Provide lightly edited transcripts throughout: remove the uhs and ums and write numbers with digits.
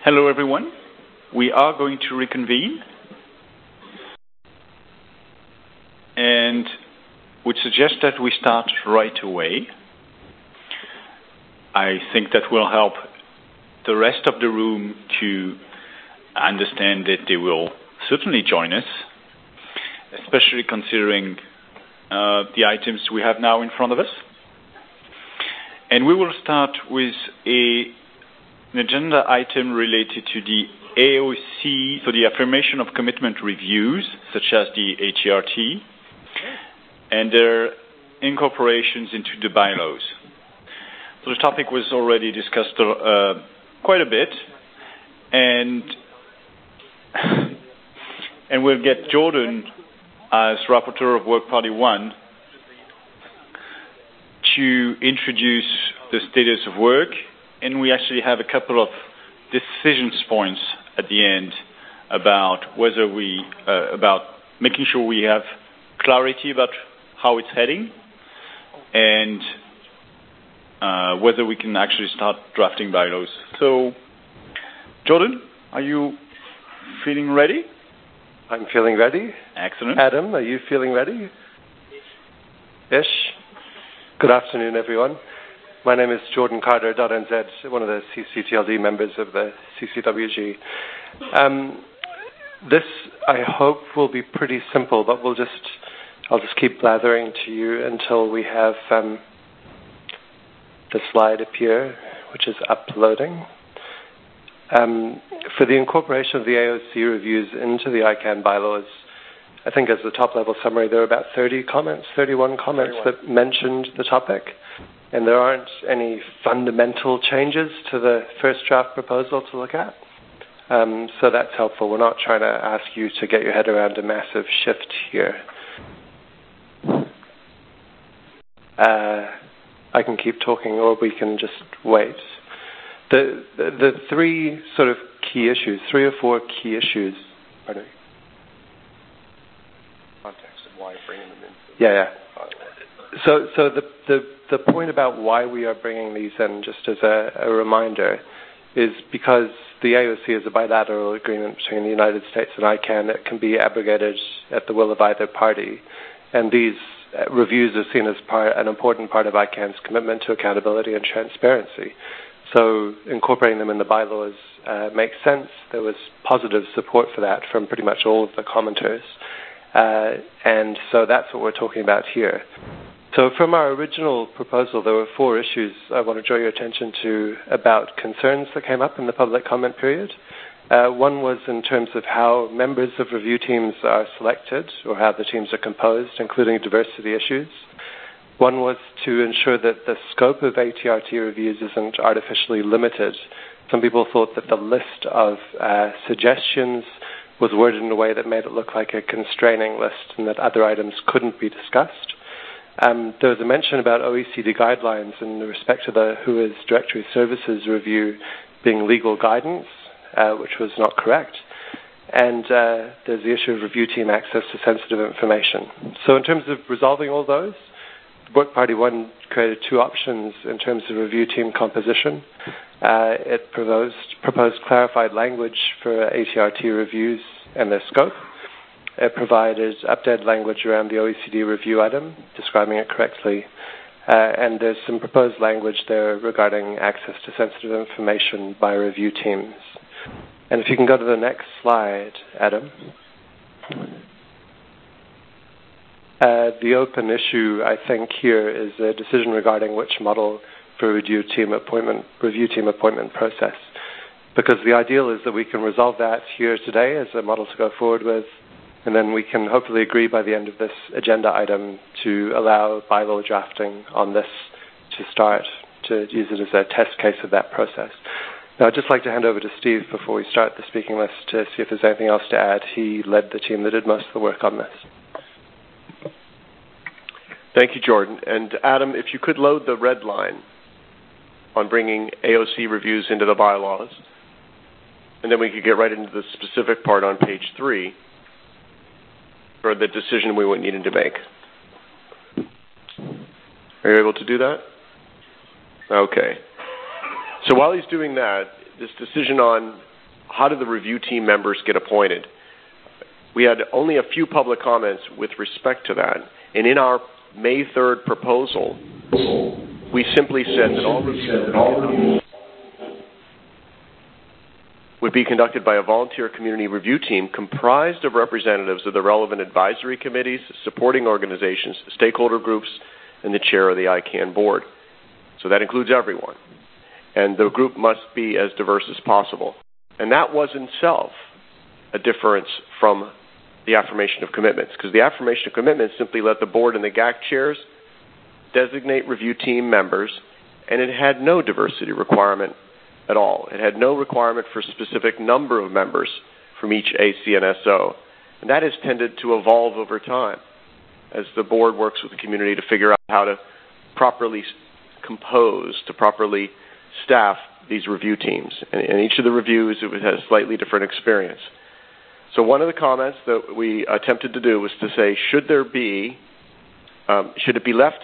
Hello, everyone. We are going to reconvene and would suggest that we start right away. I think that will help the rest of the room to understand that they will certainly join us, especially considering the items we have now in front of us. And we will start with an agenda item related to the AOC, so the affirmation of commitment reviews, such as the ATRT, and their incorporations into the bylaws. So the topic was already discussed quite a bit, and we'll get Jordan as rapporteur of Work Party 1 to introduce the status of work, and we actually have a couple of decisions points at the end about whether about making sure we have clarity about how it's heading, and whether we can actually start drafting bylaws. So, Jordan, are you feeling ready? I'm feeling ready. Excellent. Adam, are you feeling ready? Ish. Good afternoon, everyone. My name is Jordan Carter.NZ, one of the CCTLD members of the CCWG. This, I hope, will be pretty simple, but I'll just keep blathering to you until we have the slide appear, which is uploading. For the incorporation of the AOC reviews into the ICANN bylaws, I think as the top-level summary, there are about 31 comments that mentioned the topic, and there aren't any fundamental changes to the first draft proposal to look at. So that's helpful. We're not trying to ask you to get your head around a massive shift here. I can keep talking, or we can just wait. The three sort of key issues, 3 or 4 key issues. Pardon me. Context of why bringing them in. Yeah. So the point about why we are bringing these in, just as a reminder, is because the AOC is a bilateral agreement between the United States and ICANN. It can be abrogated at the will of either party, and these reviews are seen as an important part of ICANN's commitment to accountability and transparency. So incorporating them in the bylaws makes sense. There was positive support for that from pretty much all of the commenters. And so that's what we're talking about here. So from our original proposal, there were 4 issues I want to draw your attention to about concerns that came up in the public comment period. One was in terms of how members of review teams are selected, or how the teams are composed, including diversity issues. One was to ensure that the scope of ATRT reviews isn't artificially limited. Some people thought that the list of suggestions was worded in a way that made it look like a constraining list and that other items couldn't be discussed. There was a mention about OECD guidelines in respect to the WHOIS Directory Services review being legal guidance, which was not correct. And there's the issue of review team access to sensitive information. So in terms of resolving all those, Work Party 1 created 2 options in terms of review team composition. It proposed clarified language for ATRT reviews and their scope. It provided updated language around the OECD review item, describing it correctly. And there's some proposed language there regarding access to sensitive information by review teams. And if you can go to the next slide, Adam. The open issue, I think, here is a decision regarding which model for review team appointment process. Because the ideal is that we can resolve that here today as a model to go forward with, and then we can hopefully agree by the end of this agenda item to allow bylaw drafting on this to start, to use it as a test case of that process. Now, I'd just like to hand over to Steve before we start the speaking list to see if there's anything else to add. He led the team that did most of the work on this. Thank you, Jordan. And Adam, if you could load the red line on bringing AOC reviews into the bylaws, and then we could get right into the specific part on page 3 for the decision we would need to make. Are you able to do that? Okay. So while he's doing that, this decision on how do the review team members get appointed? We had only a few public comments with respect to that. And in our May 3rd proposal, we simply said that all reviews would be conducted by a volunteer community review team comprised of representatives of the relevant advisory committees, supporting organizations, stakeholder groups, and the chair of the ICANN board. So that includes everyone. And the group must be as diverse as possible. And that was in itself a difference from the affirmation of commitments, because the affirmation of commitments simply let the board and the GAC chairs designate review team members, and it had no diversity requirement at all. It had no requirement for a specific number of members from each ACNSO. And that has tended to evolve over time as the board works with the community to figure out how to properly compose, to properly staff these review teams. And each of the reviews, it has a slightly different experience. So one of the comments that we attempted to do was to say, should it be left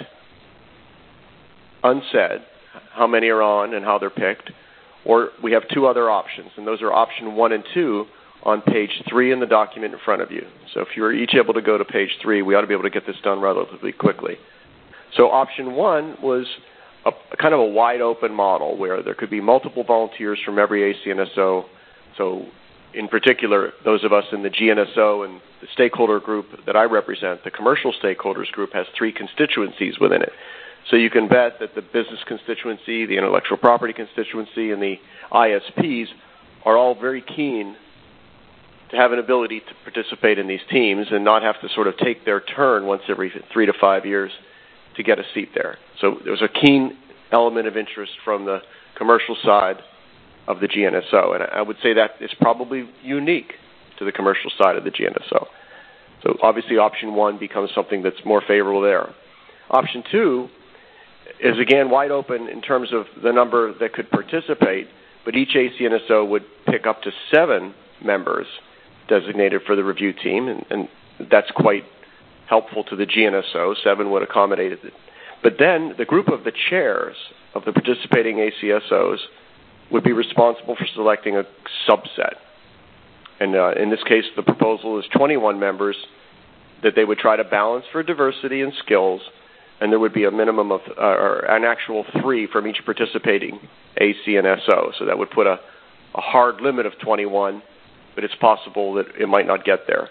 unsaid how many are on and how they're picked? Or we have two other options, and those are option 1 and 2 on page 3 in the document in front of you. So if you're each able to go to page 3, we ought to be able to get this done relatively quickly. So option 1 was a kind of a wide-open model where there could be multiple volunteers from every ACNSO. So in particular, those of us in the GNSO and the stakeholder group that I represent, the commercial stakeholders group, has 3 constituencies within it. So you can bet that the business constituency, the intellectual property constituency, and the ISPs are all very keen to have an ability to participate in these teams and not have to sort of take their turn once every 3 to 5 years to get a seat there. So there's a keen element of interest from the commercial side of the GNSO, and I would say that is probably unique to the commercial side of the GNSO. So obviously option 1 becomes something that's more favorable there. Option 2 is, again, wide open in terms of the number that could participate, but each ACNSO would pick up to 7 members designated for the review team, and that's quite helpful to the GNSO. 7 would accommodate it. But then the group of the chairs of the participating ACSOs would be responsible for selecting a subset. And in this case, the proposal is 21 members that they would try to balance for diversity and skills, and there would be a minimum of, or an actual 3 from each participating ACNSO. So that would put a hard limit of 21, but it's possible that it might not get there.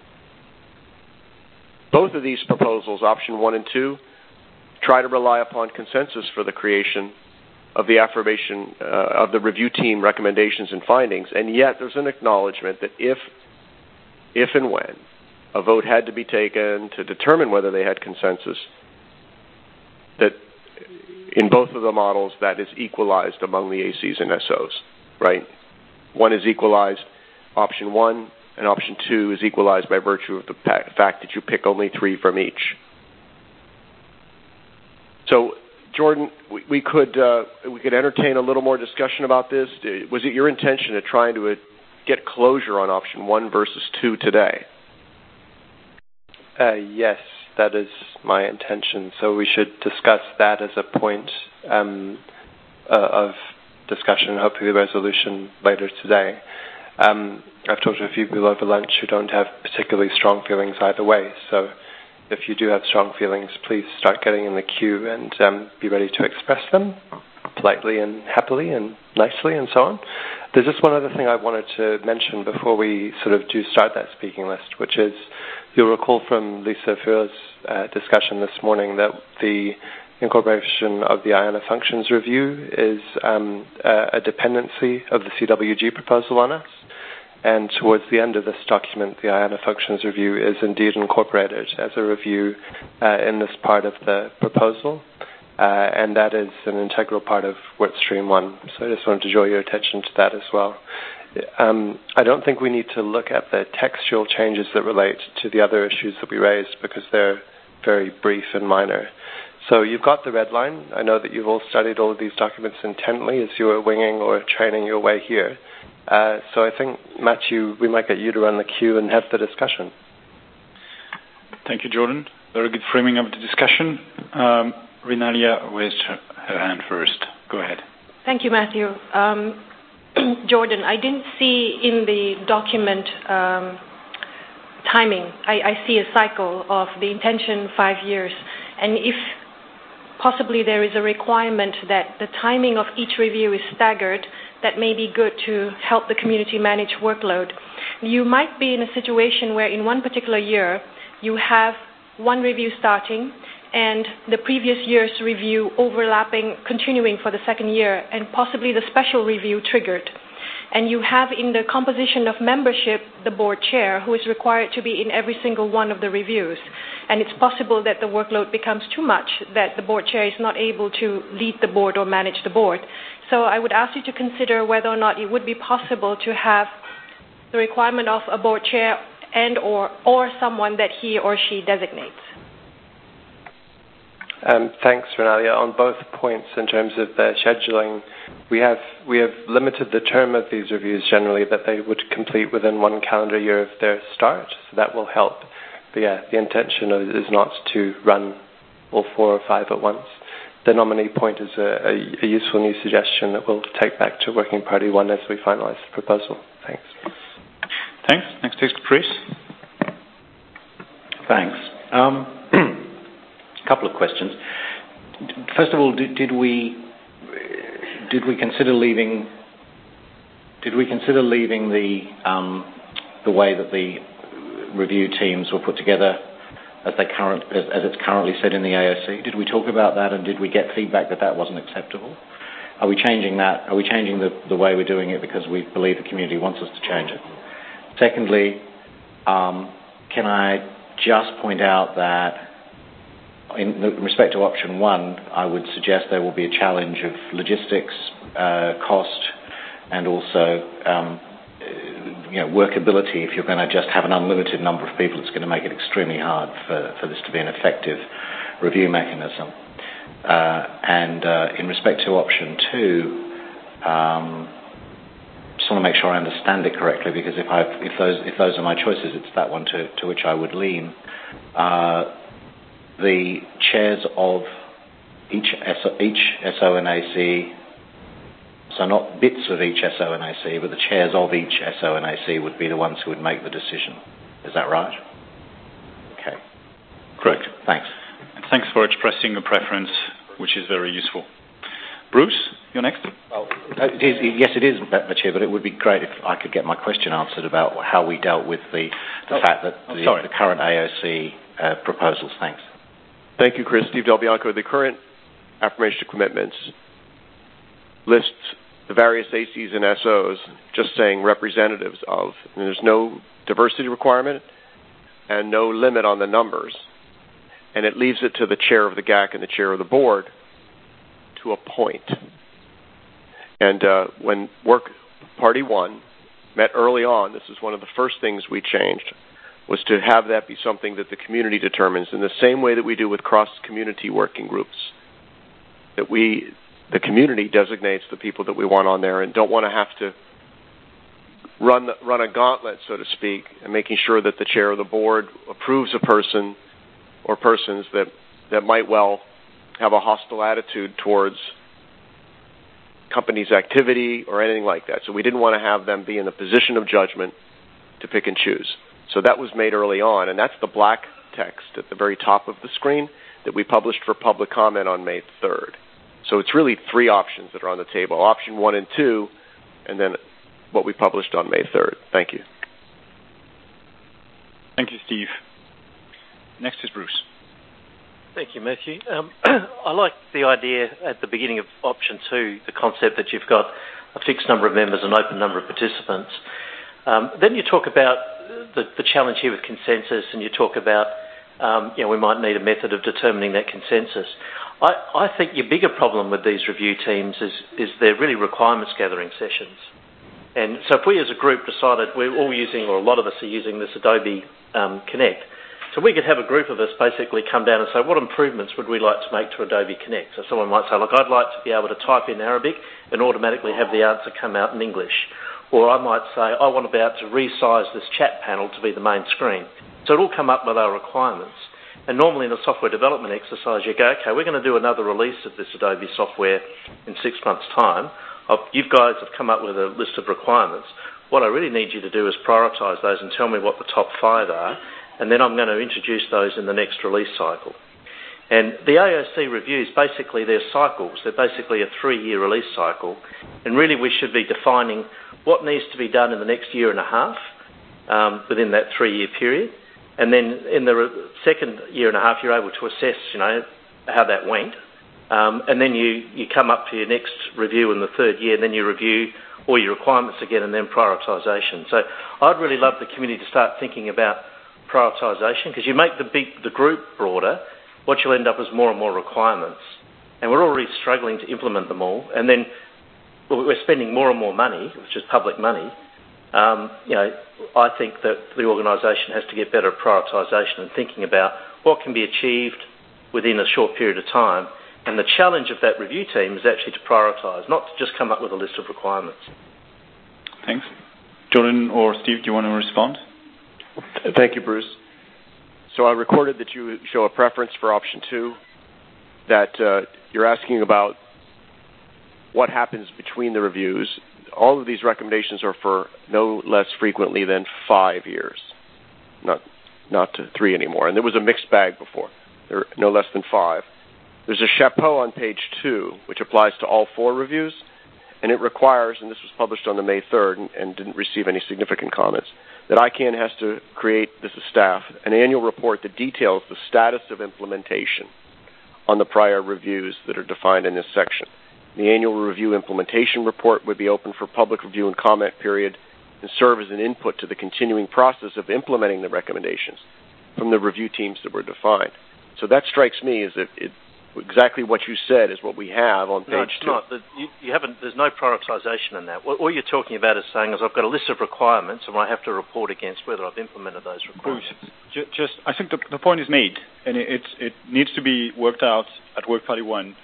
Both of these proposals, option 1 and 2, try to rely upon consensus for the creation of the affirmation of the review team recommendations and findings, and yet there's an acknowledgement that if and when a vote had to be taken to determine whether they had consensus, that in both of the models that is equalized among the ACs and SOs, right? One is equalized, option 1, and option 2 is equalized by virtue of the fact that you pick only 3 from each. So, Jordan, we could entertain a little more discussion about this. Was it your intention of trying to get closure on option 1 versus 2 today? Yes, that is my intention. So we should discuss that as a point of discussion, hopefully resolution later today. I've talked to a few people over lunch who don't have particularly strong feelings either way. So if you do have strong feelings, please start getting in the queue and be ready to express them politely and happily and nicely and so on. There's just one other thing I wanted to mention before we sort of do start that speaking list, which is you'll recall from Lisa Furr's discussion this morning that the incorporation of the IANA functions review is a dependency of the CWG proposal on us. And towards the end of this document, the IANA functions review is indeed incorporated as a review in this part of the proposal. And that is an integral part of Workstream 1. So I just wanted to draw your attention to that as well. I don't think we need to look at the textual changes that relate to the other issues that we raised because they're very brief and minor. So you've got the red line. I know that you've all studied all of these documents intently as you were winging or training your way here. So I think, Matthew, we might get you to run the queue and have the discussion. Thank you, Jordan. Very good framing of the discussion. Renalia raised her hand first. Go ahead. Thank you, Matthew. Jordan, I didn't see in the document timing. I see a cycle of the intention 5 years. And if possibly there is a requirement that the timing of each review is staggered, that may be good to help the community manage workload. You might be in a situation where in one particular year you have one review starting and the previous year's review overlapping, continuing for the second year, and possibly the special review triggered. And you have in the composition of membership the board chair who is required to be in every single one of the reviews. And it's possible that the workload becomes too much, that the board chair is not able to lead the board or manage the board. So I would ask you to consider whether or not it would be possible to have the requirement of a board chair and or someone that he or she designates. Thanks, Renalia. On both points in terms of the scheduling, we have limited the term of these reviews generally that they would complete within 1 calendar year of their start, so that will help. But yeah, the intention is not to run all 4 or 5 at once. The nominee point is a useful new suggestion that we'll take back to Working Party 1 as we finalise the proposal. Thanks. Thanks. Next is Chris. Thanks. A couple of questions. First of all, did we consider leaving the way that the review teams were put together as it's currently said in the AOC? Did we talk about that, and did we get feedback that wasn't acceptable? Are we changing that? Are we changing the way we're doing it because we believe the community wants us to change it? Secondly, can I just point out that in respect to option 1, I would suggest there will be a challenge of logistics, cost, and also workability. If you're going to just have an unlimited number of people, it's going to make it extremely hard for this to be an effective review mechanism. And in respect to option 2, just want to make sure I understand it correctly, because if those are my choices, it's that one to which I would lean. The chairs of each SONAC, so not bits of each SONAC, but the chairs of each SONAC would be the ones who would make the decision. Is that right? Okay. Correct. Thanks. And thanks for expressing a preference, which is very useful. Bruce, you're next. Well, yes, it is, Chair, but it would be great if I could get my question answered about how we dealt with the fact that the current AOC proposals. Thanks. Thank you, Chris. Steve Del Bianco. The current affirmation of commitments lists the various ACs and SOs just saying representatives of, and there's no diversity requirement and no limit on the numbers. And it leaves it to the chair of the GAC and the chair of the board to appoint. And when Work Party 1 met early on, this is one of the first things we changed, was to have that be something that the community determines in the same way that we do with cross-community working groups. That the community designates the people that we want on there and don't want to have to run a gauntlet, so to speak, and making sure that the chair of the board approves a person or persons that might well have a hostile attitude towards company's activity or anything like that. So we didn't want to have them be in the position of judgment to pick and choose. So that was made early on, and that's the black text at the very top of the screen that we published for public comment on May 3rd. So it's really 3 options that are on the table, option 1 and 2, and then what we published on May 3rd. Thank you. Thank you, Steve. Next is Bruce. Thank you, Matthew. I like the idea at the beginning of option 2, the concept that you've got a fixed number of members and open number of participants. Then you talk about the challenge here with consensus, and you talk about we might need a method of determining that consensus. I think your bigger problem with these review teams is they're really requirements gathering sessions. And so if we as a group decided we're all using, or a lot of us are using this Adobe Connect, so we could have a group of us basically come down and say, what improvements would we like to make to Adobe Connect? So someone might say, look, I'd like to be able to type in Arabic and automatically have the answer come out in English. Or I might say, I want to be able to resize this chat panel to be the main screen. So it'll come up with our requirements. And normally in a software development exercise, you go, okay, we're going to do another release of this Adobe software in 6 months' time. you guys have come up with a list of requirements. What I really need you to do is prioritise those and tell me what the top 5 are, and then I'm going to introduce those in the next release cycle. And the AOC reviews, basically, they're cycles. They're basically a 3-year release cycle. And really, we should be defining what needs to be done in the next year and a half within that 3-year period. And then in the second year and a half, you're able to assess, how that went. And then you come up to your next review in the 3rd year, and then you review all your requirements again, and then prioritisation. So I'd really love the community to start thinking about prioritisation, because you make the group broader, what you'll end up is more and more requirements. And we're already struggling to implement them all. And then we're spending more and more money, which is public money. I think that the organisation has to get better at prioritisation and thinking about what can be achieved within a short period of time. And the challenge of that review team is actually to prioritise, not to just come up with a list of requirements. Thanks. Jordan or Steve, do you want to respond? Thank you, Bruce. So I recorded that you show a preference for option 2, that you're asking about what happens between the reviews. All of these recommendations are for no less frequently than 5 years, not 3 anymore. And there was a mixed bag before. There are no less than 5. There's a chapeau on page 2, which applies to all 4 reviews, and it requires, and this was published on the May 3rd and didn't receive any significant comments, that ICANN has to create, this is staff, an annual report that details the status of implementation on the prior reviews that are defined in this section. The annual review implementation report would be open for public review and comment period and serve as an input to the continuing process of implementing the recommendations from the review teams that were defined. So that strikes me as exactly what you said is what we have on page 2. No, it's not. You haven't. There's no prioritisation in that. All you're talking about is saying is I've got a list of requirements and I have to report against whether I've implemented those requirements. Bruce, I think the point is made, and it needs to be worked out at Work Party 1.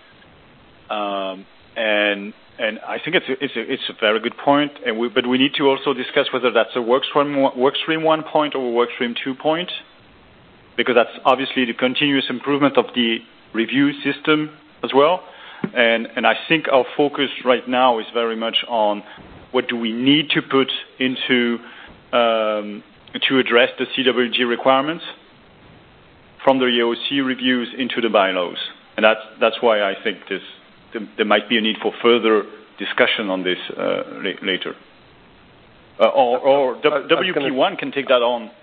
And I think it's a very good point. But we need to also discuss whether that's a workstream 1 point or a workstream 2 point, because that's obviously the continuous improvement of the review system as well. And I think our focus right now is very much on what do we need to put into to address the CWG requirements from the EOC reviews into the bylaws. And that's why I think there might be a need for further discussion on this later. Or WP1 can take that on.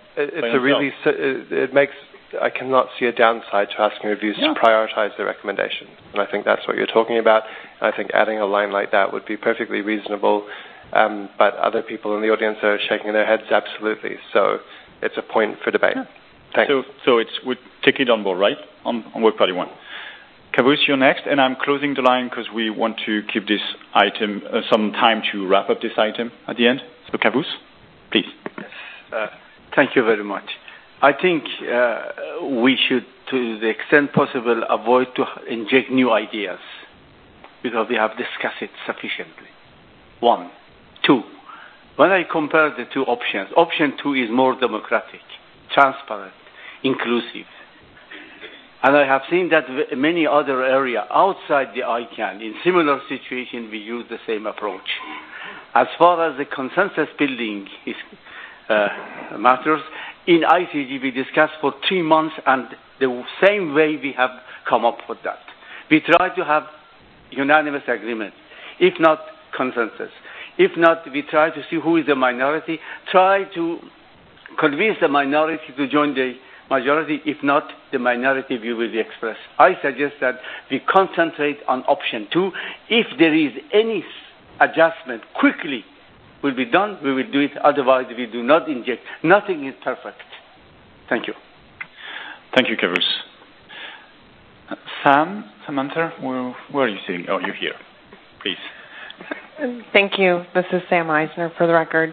I cannot see a downside to asking reviews to prioritize the recommendations. And I think that's what you're talking about. And I think adding a line like that would be perfectly reasonable. But other people in the audience are shaking their heads absolutely. So it's a point for debate. Yeah. Thanks. So we take it on board, right? On Work Party 1. Kavus, you're next. And I'm closing the line because we want to keep this item, some time to wrap up this item at the end. So Kavus, please. Thank you very much. I think we should, to the extent possible, avoid to inject new ideas because we have discussed it sufficiently. 1. 2. When I compare the 2 options, option 2 is more democratic, transparent, inclusive. And I have seen that in many other areas outside the ICANN, in similar situations, we use the same approach. As far as the consensus building is matters, in ICG, we discussed for 3 months, and the same way we have come up with that. We try to have unanimous agreement, if not consensus. If not, we try to see who is the minority, try to convince the minority to join the majority. If not, the minority view will be expressed. I suggest that we concentrate on option 2. If there is any adjustment quickly will be done, we will do it. Otherwise, we do not inject. Nothing is perfect. Thank you. Thank you, Kavus. Samantha, where are you sitting? Oh, you're here. Please. Thank you. This is Sam Eisner, for the record.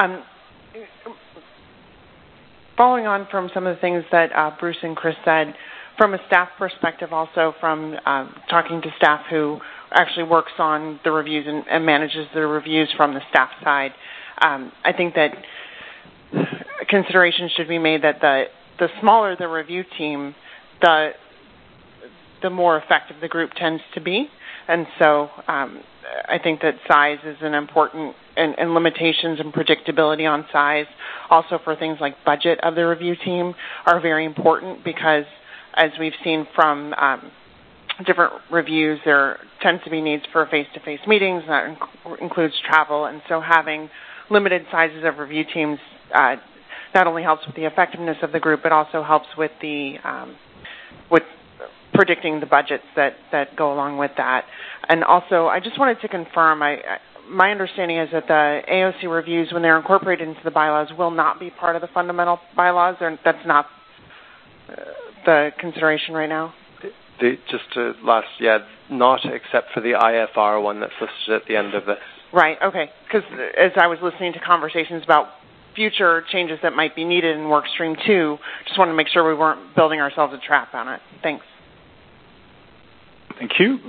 Following on from some of the things that Bruce and Chris said, from a staff perspective also, from talking to staff who actually works on the reviews and manages the reviews from the staff side, I think that consideration should be made that the smaller the review team, the more effective the group tends to be. And so I think that size is an important, and limitations and predictability on size, also for things like budget of the review team, are very important because, as we've seen from different reviews, there tends to be needs for face-to-face meetings. That includes travel, and so having limited sizes of review teams not only helps with the effectiveness of the group, but also helps with the with predicting the budgets that go along with that. And also, I just wanted to confirm, my understanding is that the AOC reviews, when they're incorporated into the bylaws, will not be part of the fundamental bylaws, or that's not the consideration right now? Not except for the IFR one that's listed at the end of this. Right, okay. Because as I was listening to conversations about future changes that might be needed in Workstream 2, just wanted to make sure we weren't building ourselves a trap on it. Thanks. Thank you.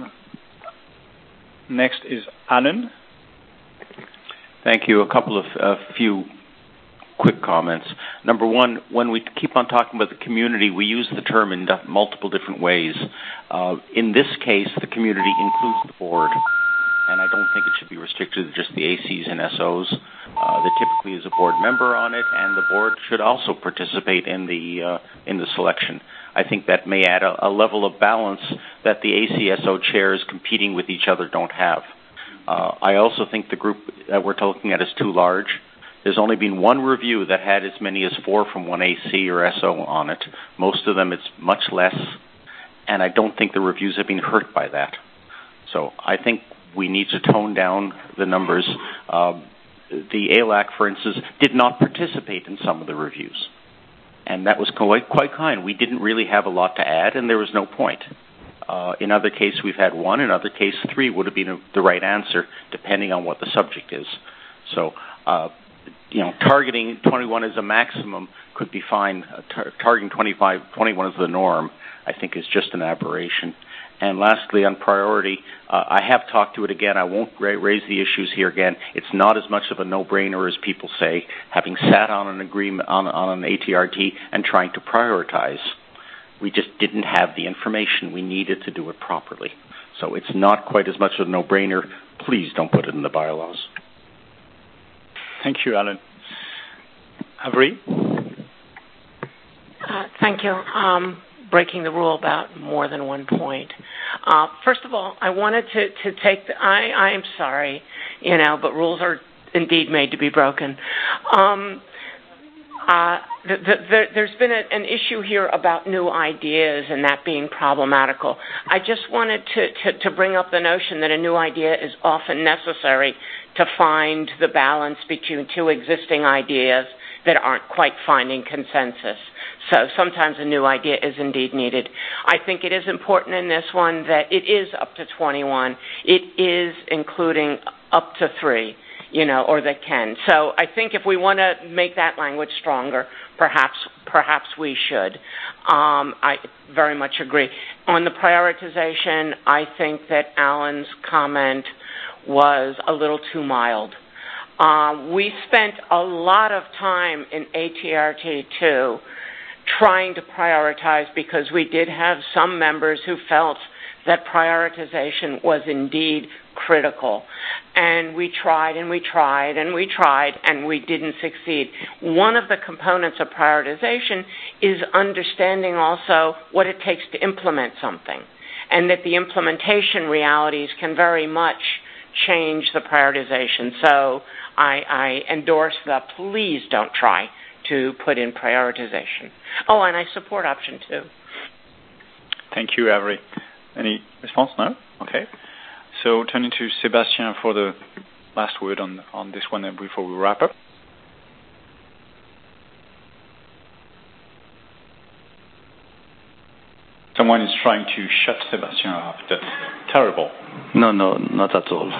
Next is Alan. Thank you. A few quick comments. Number one, when we keep on talking about the community, we use the term in multiple different ways. In this case, the community includes the board, and I don't think it should be restricted to just the ACs and SOs. There typically is a board member on it, and the board should also participate in the selection. I think that may add a level of balance that the ACSO chairs competing with each other don't have. I also think the group that we're looking at is too large. There's only been one review that had as many as 4 from one AC or SO on it. Most of them, it's much less, and I don't think the reviews have been hurt by that. So I think we need to tone down the numbers. The ALAC, for instance, did not participate in some of the reviews, and that was quite kind. We didn't really have a lot to add, and there was no point. In other cases, we've had 1. In other cases, 3 would have been the right answer, depending on what the subject is. So, targeting 21 as a maximum could be fine. Targeting 21 as the norm, I think, is just an aberration. And lastly, on priority, I have talked to it again. I won't raise the issues here again. It's not as much of a no-brainer as people say, having sat on an agreement on an ATRT and trying to prioritize. We just didn't have the information we needed to do it properly. So it's not quite as much of a no-brainer. Please don't put it in the bylaws. Thank you, Alan. Avery? Thank you. Breaking the rule about more than one point. First of all, I wanted to take I am sorry, but rules are indeed made to be broken. There's been an issue here about new ideas and that being problematical. I just wanted to bring up the notion that a new idea is often necessary to find the balance between 2 existing ideas that aren't quite finding consensus. So sometimes a new idea is indeed needed. I think it is important in this one that it is up to 21. It is including up to 3, or that can. So I think if we want to make that language stronger, perhaps we should. I very much agree. On the prioritization, I think that Alan's comment was a little too mild. We spent a lot of time in ATRT2 trying to prioritize because we did have some members who felt that prioritization was indeed critical. And we tried and we tried and we tried and we didn't succeed. One of the components of prioritization is understanding also what it takes to implement something, and that the implementation realities can very much change the prioritization. So I endorse the please don't try to put in prioritization. Oh, and I support option 2. Thank you, Avery. Any response? No? Okay. So turning to Sébastien for the last word on this one before we wrap up. Someone is trying to shut Sébastien up. That's terrible. No, not at all.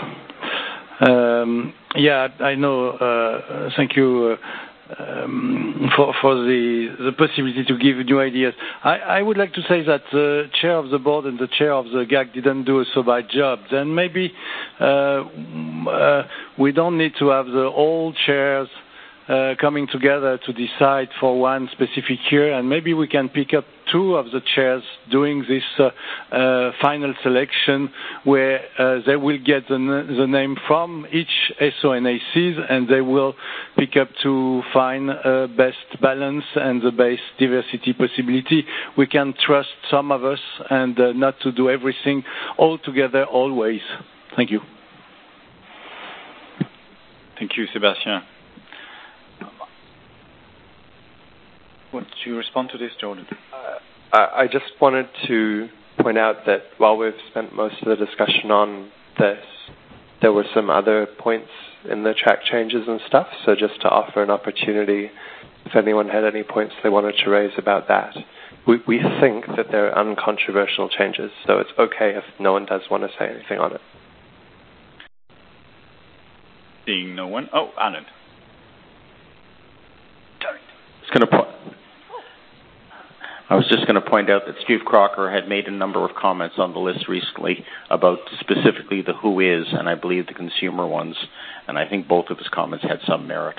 I know. Thank you for the possibility to give new ideas. I would like to say that the chair of the board and the chair of the GAC didn't do so bad job. Then maybe we don't need to have the old chairs coming together to decide for one specific year, and maybe we can pick up two of the chairs doing this final selection, where they will get the name from each SONACs, and they will pick up to find best balance and the best diversity possibility. We can trust some of us and not to do everything all together always. Thank you. Thank you, Sébastien. Want to respond to this, Jordan? I just wanted to point out that while we've spent most of the discussion on this, there were some other points in the track changes and stuff, so just to offer an opportunity if anyone had any points they wanted to raise about that. We think that they're uncontroversial changes, so it's okay if no one does want to say anything on it. Seeing no one. Oh, Alan. I was just going to point out that Steve Crocker had made a number of comments on the list recently about specifically the who is, and I believe the consumer ones, and I think both of his comments had some merit.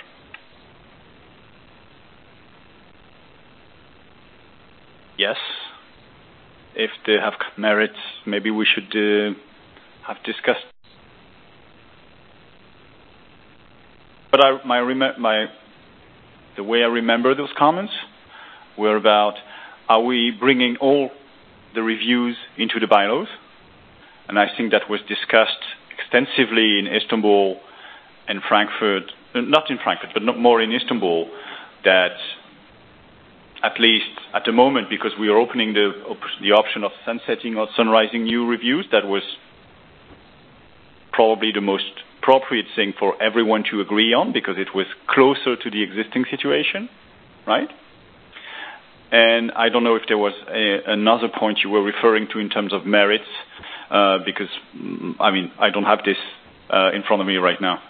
Yes. If they have merits, maybe we should have discussed. But the way I remember those comments were about, are we bringing all the reviews into the bylaws? And I think that was discussed extensively in Istanbul and Frankfurt, not in Frankfurt, but not more in Istanbul, that at least at the moment, because we are opening the option of sunsetting or sunrising new reviews, that was probably the most appropriate thing for everyone to agree on, because it was closer to the existing situation, right? And I don't know if there was another point you were referring to in terms of merits, because, I don't have this in front of me right now.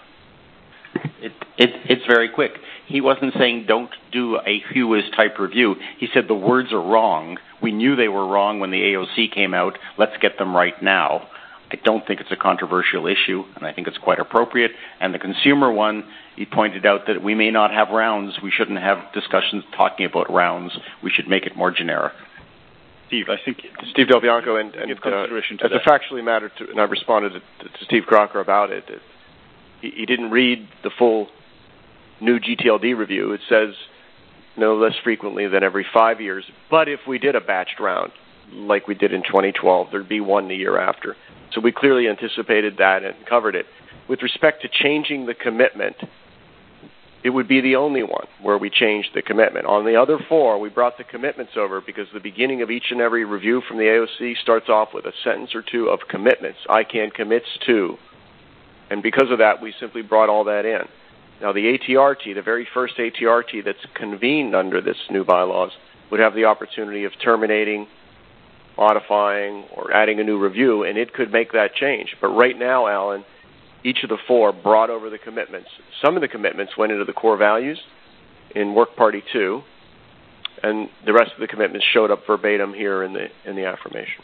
It's very quick. He wasn't saying don't do a who is type review. He said the words are wrong. We knew they were wrong when the AOC came out. Let's get them right now. I don't think it's a controversial issue, and I think it's quite appropriate. And the consumer one, he pointed out that we may not have rounds. We shouldn't have discussions talking about rounds. We should make it more generic. Steve, I think Steve Del Bianco, and as a factually matter, and I responded to Steve Crocker about it. He didn't read the full new GTLD review. It says no less frequently than every 5 years. But if we did a batched round, like we did in 2012, there'd be one the year after. So we clearly anticipated that and covered it. With respect to changing the commitment, it would be the only one where we changed the commitment. On the other four, we brought the commitments over because the beginning of each and every review from the AOC starts off with a sentence or two of commitments. ICANN commits to. And because of that, we simply brought all that in. Now, the ATRT, the very first ATRT that's convened under this new bylaws, would have the opportunity of terminating, modifying, or adding a new review, and it could make that change. But right now, Alan, each of the four brought over the commitments. Some of the commitments went into the core values in Work Party 2, and the rest of the commitments showed up verbatim here in the affirmation.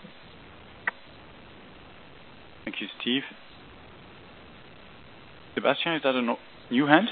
Thank you, Steve. Sébastien, is that a new hand?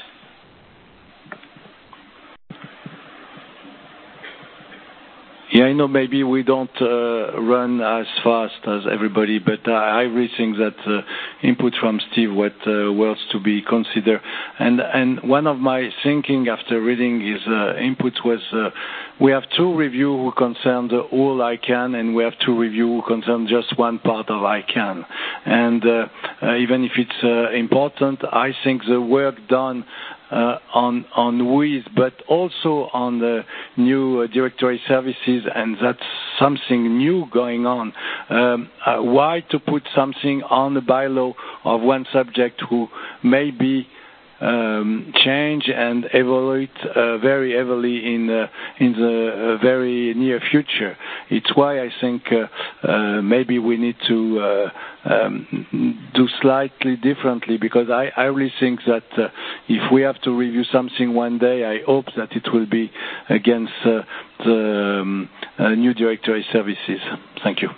Yeah, I know maybe we don't run as fast as everybody, but I really think that input from Steve was to be considered. And one of my thinking after reading his input was we have two reviews who concern the whole ICANN, and we have two reviews who concern just one part of ICANN. And even if it's important, I think the work done on WIS, but also on the new directory services, and that's something new going on. Why to put something on the bylaw of one subject who may be change and evaluate very heavily in the very near future? It's why I think maybe we need to do slightly differently, because I really think that if we have to review something one day, I hope that it will be against the new directory services. Thank you.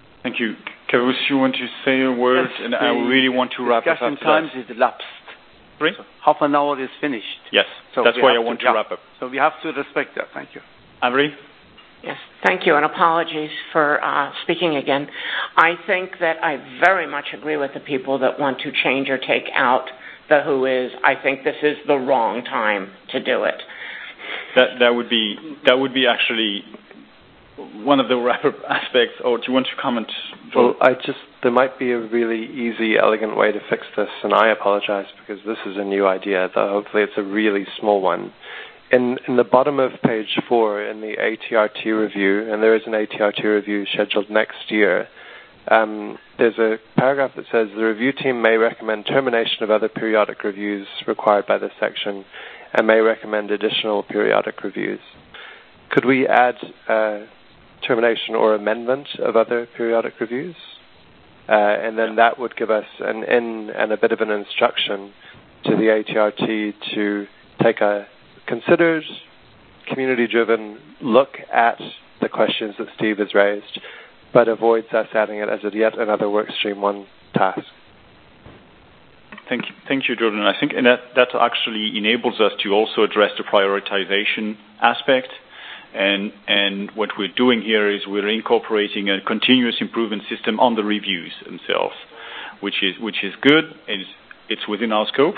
Thank you. Kavus, you want to say a word? Yes, and I really want to wrap us up. Discussion times is elapsed. Sorry? Half an hour is finished. Yes, so that's why I want to wrap up. So we have to respect that. Thank you. Avery? Yes, thank you, and apologies for speaking again. I think that I very much agree with the people that want to change or take out the who is. I think this is the wrong time to do it. That would be actually one of the wrap-up aspects. Or do you want to comment, Joel? Well, there might be a really easy, elegant way to fix this, and I apologize because this is a new idea, though hopefully it's a really small one. In the bottom of page 4 in the ATRT review, and there is an ATRT review scheduled next year, there's a paragraph that says the review team may recommend termination of other periodic reviews required by this section and may recommend additional periodic reviews. Could we add termination or amendment of other periodic reviews? And then that would give us an in and a bit of an instruction to the ATRT to take a considered, community-driven look at the questions that Steve has raised, but avoids us adding it as yet another workstream 1 task. Thank you, Jordan. I think that actually enables us to also address the prioritization aspect. And what we're doing here is we're incorporating a continuous improvement system on the reviews themselves, which is good. It's within our scope.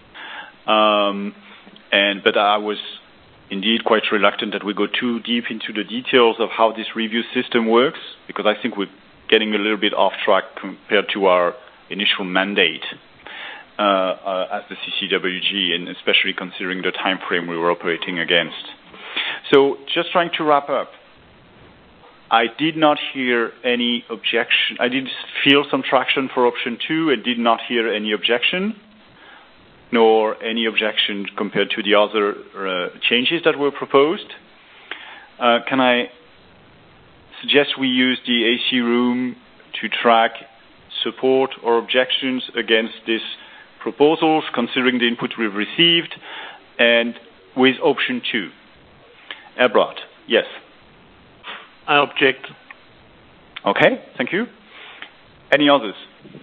But I was indeed quite reluctant that we go too deep into the details of how this review system works, because I think we're getting a little bit off track compared to our initial mandate as the CCWG, and especially considering the time frame we were operating against. So just trying to wrap up, I did not hear any objection. I did feel some traction for option 2 and did not hear any objection, nor any objection compared to the other changes that were proposed. Can I suggest we use the AC room to track support or objections against these proposals, considering the input we've received, and with option 2? Ebrard, yes. I object. Okay, thank you. Any others?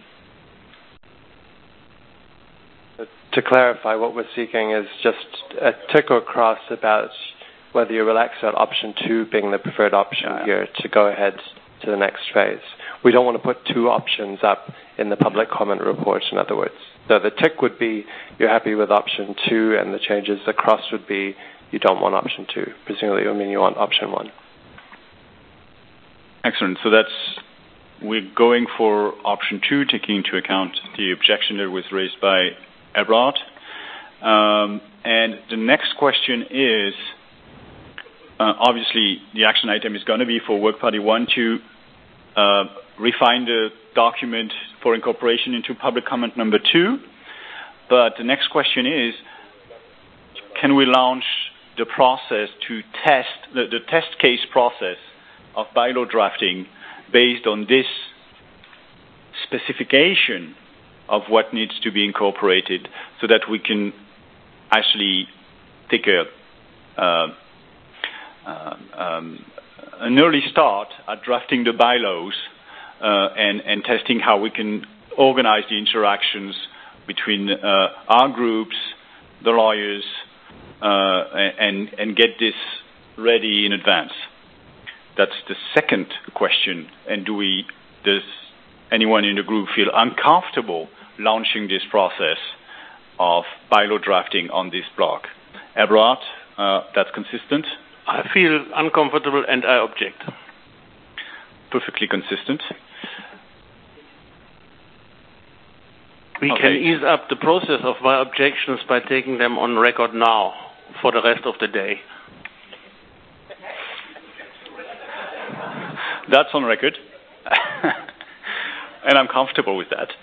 To clarify, what we're seeking is just a tick or cross about whether you relax that option 2 being the preferred option here to go ahead to the next phase. We don't want to put 2 options up in the public comment report, in other words. So the tick would be you're happy with option 2, and the changes. The cross would be you don't want option 2. Presumably, it would mean you want option 1. Excellent. So we're going for option 2, taking into account the objection that was raised by Ebrard. And the next question is, obviously, the action item is going to be for Work Party 1 to refine the document for incorporation into public comment number 2. But the next question is, can we launch the process to test, the test case process of bylaw drafting based on this specification of what needs to be incorporated, so that we can actually take an early start at drafting the bylaws and testing how we can organize the interactions between our groups, the lawyers, and get this ready in advance. That's the second question. And does anyone in the group feel uncomfortable launching this process of bylaw drafting on this block? Ebrard, that's consistent? I feel uncomfortable and I object. Perfectly consistent. We can ease up the process of my objections by taking them on record now for the rest of the day. That's on record. And I'm comfortable with that.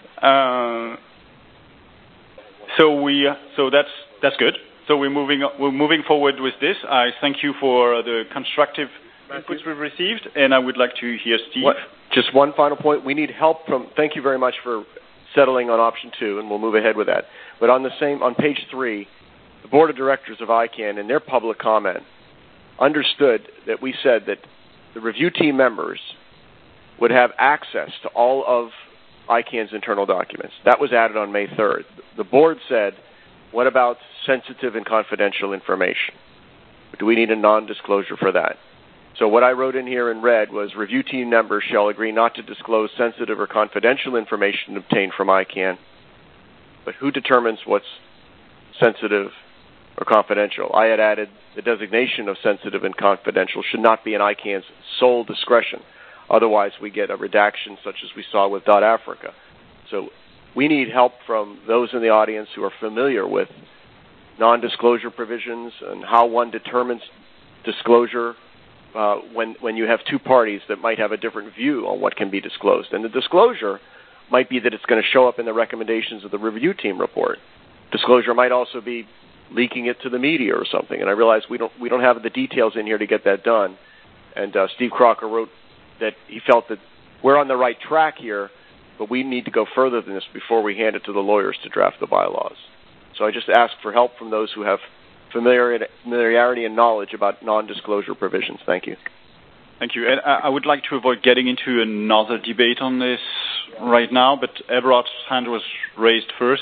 So that's good. So we're moving forward with this. I thank you for the constructive inputs we've received, and I would like to hear Steve. Just one final point. We need help thank you very much for settling on option 2, and we'll move ahead with that. But on page 3, the board of directors of ICANN, in their public comment, understood that we said that the review team members would have access to all of ICANN's internal documents. That was added on May 3rd. The board said what about sensitive and confidential information? Do we need a non-disclosure for that? So what I wrote in here in red was review team members shall agree not to disclose sensitive or confidential information obtained from ICANN, but who determines what's sensitive or confidential? I had added the designation of sensitive and confidential should not be in ICANN's sole discretion. Otherwise, we get a redaction such as we saw with .Africa. So we need help from those in the audience who are familiar with non-disclosure provisions and how one determines disclosure when you have two parties that might have a different view on what can be disclosed. And the disclosure might be that it's going to show up in the recommendations of the review team report. Disclosure might also be leaking it to the media or something. And I realize we don't have the details in here to get that done. And Steve Crocker wrote that he felt that we're on the right track here, but we need to go further than this before we hand it to the lawyers to draft the bylaws. So I just ask for help from those who have familiarity and knowledge about non-disclosure provisions. Thank you. Thank you. And I would like to avoid getting into another debate on this right now, but Eberhard's hand was raised first.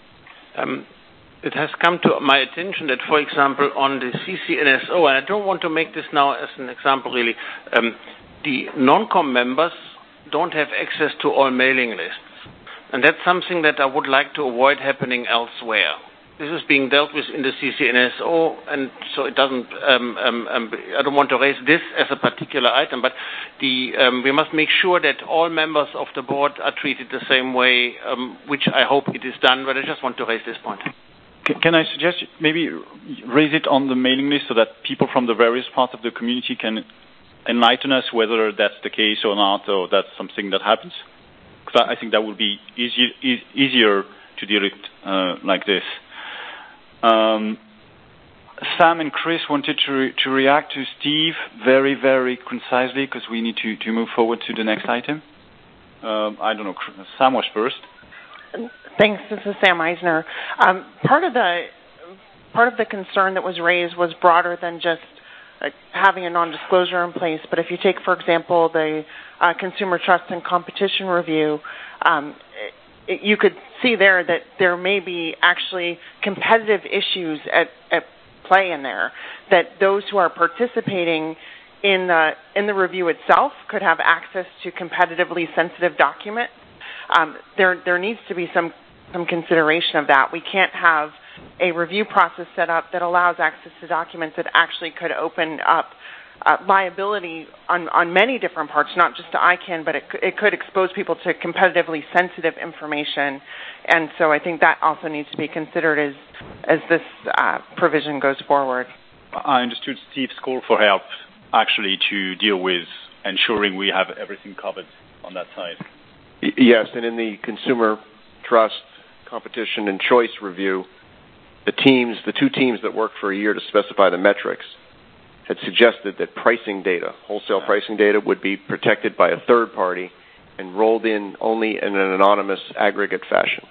It has come to my attention that, for example, on the CCNSO, and I don't want to make this now as an example really, the non-com members don't have access to all mailing lists. And that's something that I would like to avoid happening elsewhere. This is being dealt with in the CCNSO, and so it doesn't. I don't want to raise this as a particular item, but we must make sure that all members of the board are treated the same way, which I hope it is done. But I just want to raise this point. Can I suggest maybe raise it on the mailing list so that people from the various parts of the community can enlighten us whether that's the case or not, or that's something that happens? Because I think that would be easier to deal with like this. Sam and Chris wanted to react to Steve very, very concisely because we need to move forward to the next item. I don't know. Sam was first. Thanks. This is Sam Eisner. Part of the concern that was raised was broader than just having a non-disclosure in place. But if you take, for example, the Consumer Trust and Competition Review, you could see there that there may be actually competitive issues at play in there, that those who are participating in the review itself could have access to competitively sensitive documents. There needs to be some consideration of that. We can't have a review process set up that allows access to documents that actually could open up liability on many different parts, not just to ICANN, but it could expose people to competitively sensitive information. And so I think that also needs to be considered as this provision goes forward. I understood Steve's call for help actually to deal with ensuring we have everything covered on that side. Yes, and in the Consumer Trust, Competition, and Choice Review, the two teams that worked for a year to specify the metrics had suggested that pricing data, wholesale pricing data, would be protected by a third party and rolled in only in an anonymous aggregate fashion.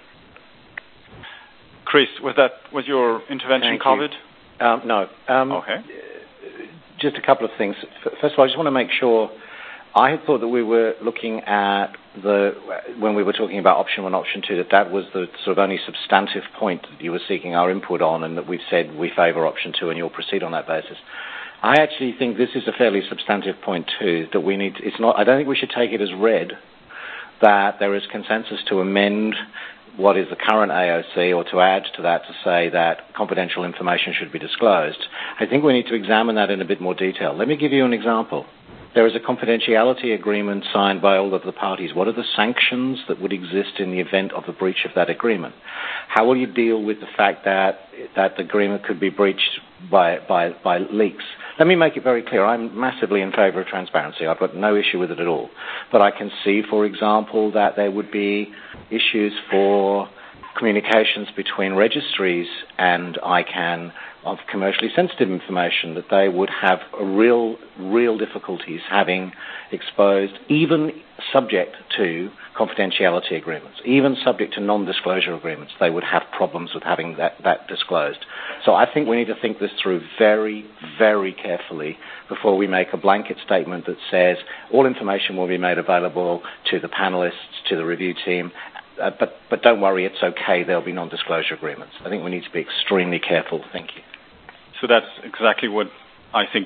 Chris, was your intervention covered? No. Okay. Just a couple of things. First of all, I just want to make sure. I had thought that we were looking at when we were talking about option 1, option 2, that was the sort of only substantive point that you were seeking our input on, and that we've said we favour option 2 and you'll proceed on that basis. I actually think this is a fairly substantive point too, that we need. I don't think we should take it as read that there is consensus to amend what is the current AOC or to add to that to say that confidential information should be disclosed. I think we need to examine that in a bit more detail. Let me give you an example. There is a confidentiality agreement signed by all of the parties. What are the sanctions that would exist in the event of a breach of that agreement? How will you deal with the fact that the agreement could be breached by leaks? Let me make it very clear. I'm massively in favour of transparency. I've got no issue with it at all. But I can see, for example, that there would be issues for communications between registries and ICANN of commercially sensitive information, that they would have real difficulties having exposed, even subject to confidentiality agreements, even subject to non-disclosure agreements. They would have problems with having that disclosed. So I think we need to think this through very, very carefully before we make a blanket statement that says all information will be made available to the panelists, to the review team, but don't worry, it's okay. There'll be non-disclosure agreements. I think we need to be extremely careful. Thank you. So that's exactly what I think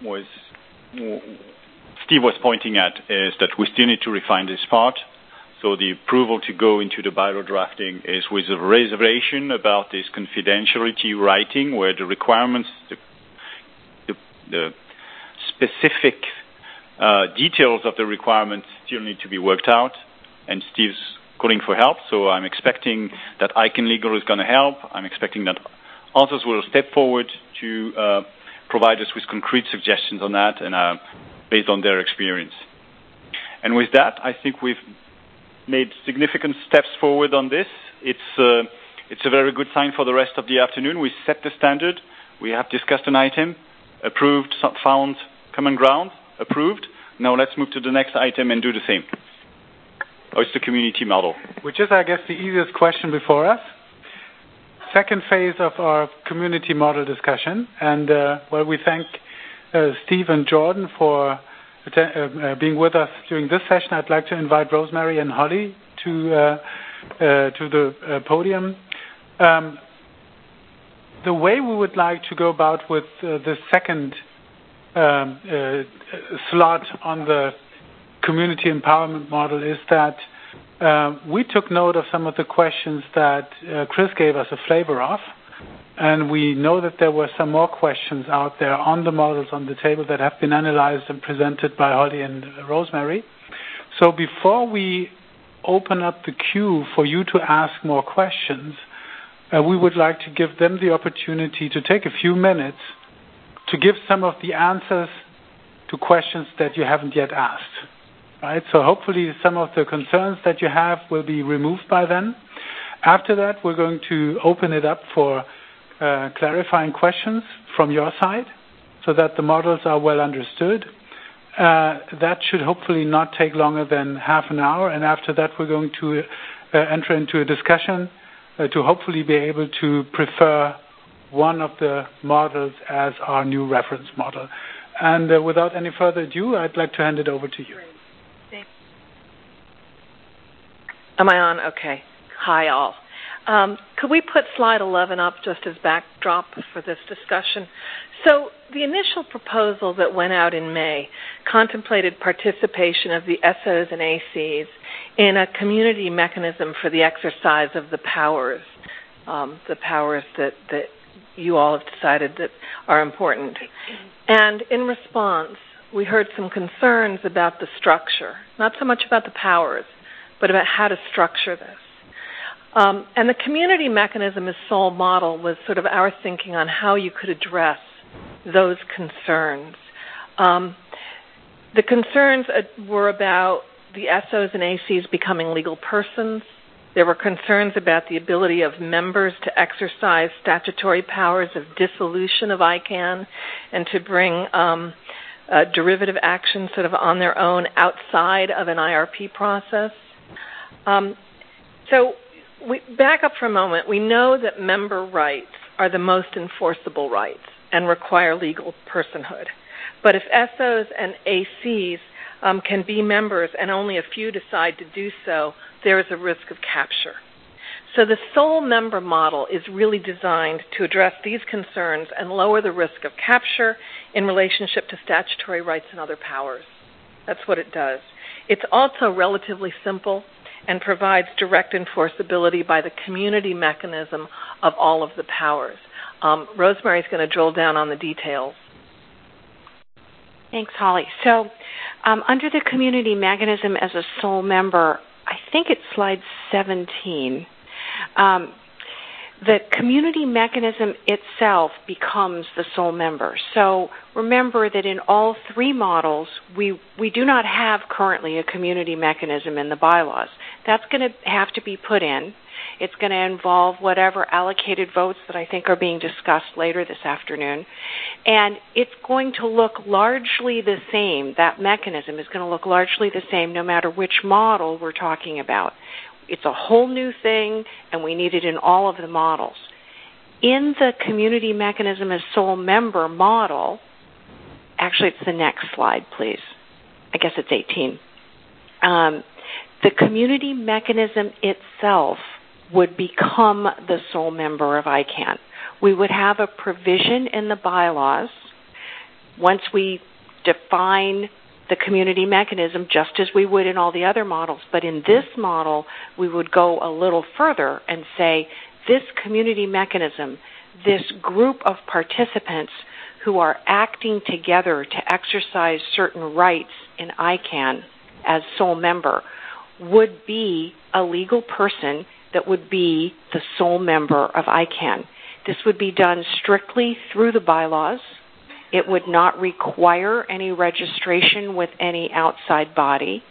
Steve was pointing at, is that we still need to refine this part. So the approval to go into the bylaw drafting is with a reservation about this confidentiality writing, where the requirements, the specific details of the requirements still need to be worked out. And Steve's calling for help, so I'm expecting that ICANN Legal is going to help. I'm expecting that others will step forward to provide us with concrete suggestions on that, and based on their experience. And with that, I think we've made significant steps forward on this. It's a very good sign for the rest of the afternoon. We set the standard. We have discussed an item, approved, found common ground, approved. Now let's move to the next item and do the same. It's the community model. Which is, I guess, the easiest question before us. Second phase of our community model discussion. And, we thank Steve and Jordan for being with us during this session. I'd like to invite Rosemary and Holly to the podium. The way we would like to go about with the second slot on the community empowerment model is that we took note of some of the questions that Chris gave us a flavor of, and we know that there were some more questions out there on the models on the table that have been analyzed and presented by Holly and Rosemary. So before we open up the queue for you to ask more questions, we would like to give them the opportunity to take a few minutes to give some of the answers to questions that you haven't yet asked. Right? So hopefully some of the concerns that you have will be removed by then. After that, we're going to open it up for clarifying questions from your side so that the models are well understood. That should hopefully not take longer than half an hour. And after that, we're going to enter into a discussion to hopefully be able to prefer one of the models as our new reference model. And without any further ado, I'd like to hand it over to you. Am I on? Okay. Hi, all. Could we put slide 11 up just as backdrop for this discussion? So the initial proposal that went out in May contemplated participation of the SOs and ACs in a community mechanism for the exercise of the powers that you all have decided that are important. And in response, we heard some concerns about the structure, not so much about the powers, but about how to structure this. And the community mechanism as sole model was sort of our thinking on how you could address those concerns. The concerns were about the SOs and ACs becoming legal persons. There were concerns about the ability of members to exercise statutory powers of dissolution of ICANN and to bring derivative actions sort of on their own outside of an IRP process. So we back up for a moment. We know that member rights are the most enforceable rights and require legal personhood. But if SOs and ACs can be members and only a few decide to do so, there is a risk of capture. So the sole member model is really designed to address these concerns and lower the risk of capture in relationship to statutory rights and other powers. That's what it does. It's also relatively simple and provides direct enforceability by the community mechanism of all of the powers. Rosemary's going to drill down on the details. Thanks, Holly. So under the community mechanism as a sole member, I think it's slide 17, the community mechanism itself becomes the sole member. So remember that in all three models, we do not have currently a community mechanism in the bylaws. That's going to have to be put in. It's going to involve whatever allocated votes that I think are being discussed later this afternoon. And it's going to look largely the same. That mechanism is going to look largely the same no matter which model we're talking about. It's a whole new thing, and we need it in all of the models. In the community mechanism as sole member model, actually it's the next slide, please. I guess it's 18. the community mechanism itself would become the sole member of ICANN. We would have a provision in the bylaws once we define the community mechanism, just as we would in all the other models. But in this model, we would go a little further and say this community mechanism, this group of participants who are acting together to exercise certain rights in ICANN as sole member, would be a legal person that would be the sole member of ICANN. This would be done strictly through the bylaws. It would not require any registration with any outside body.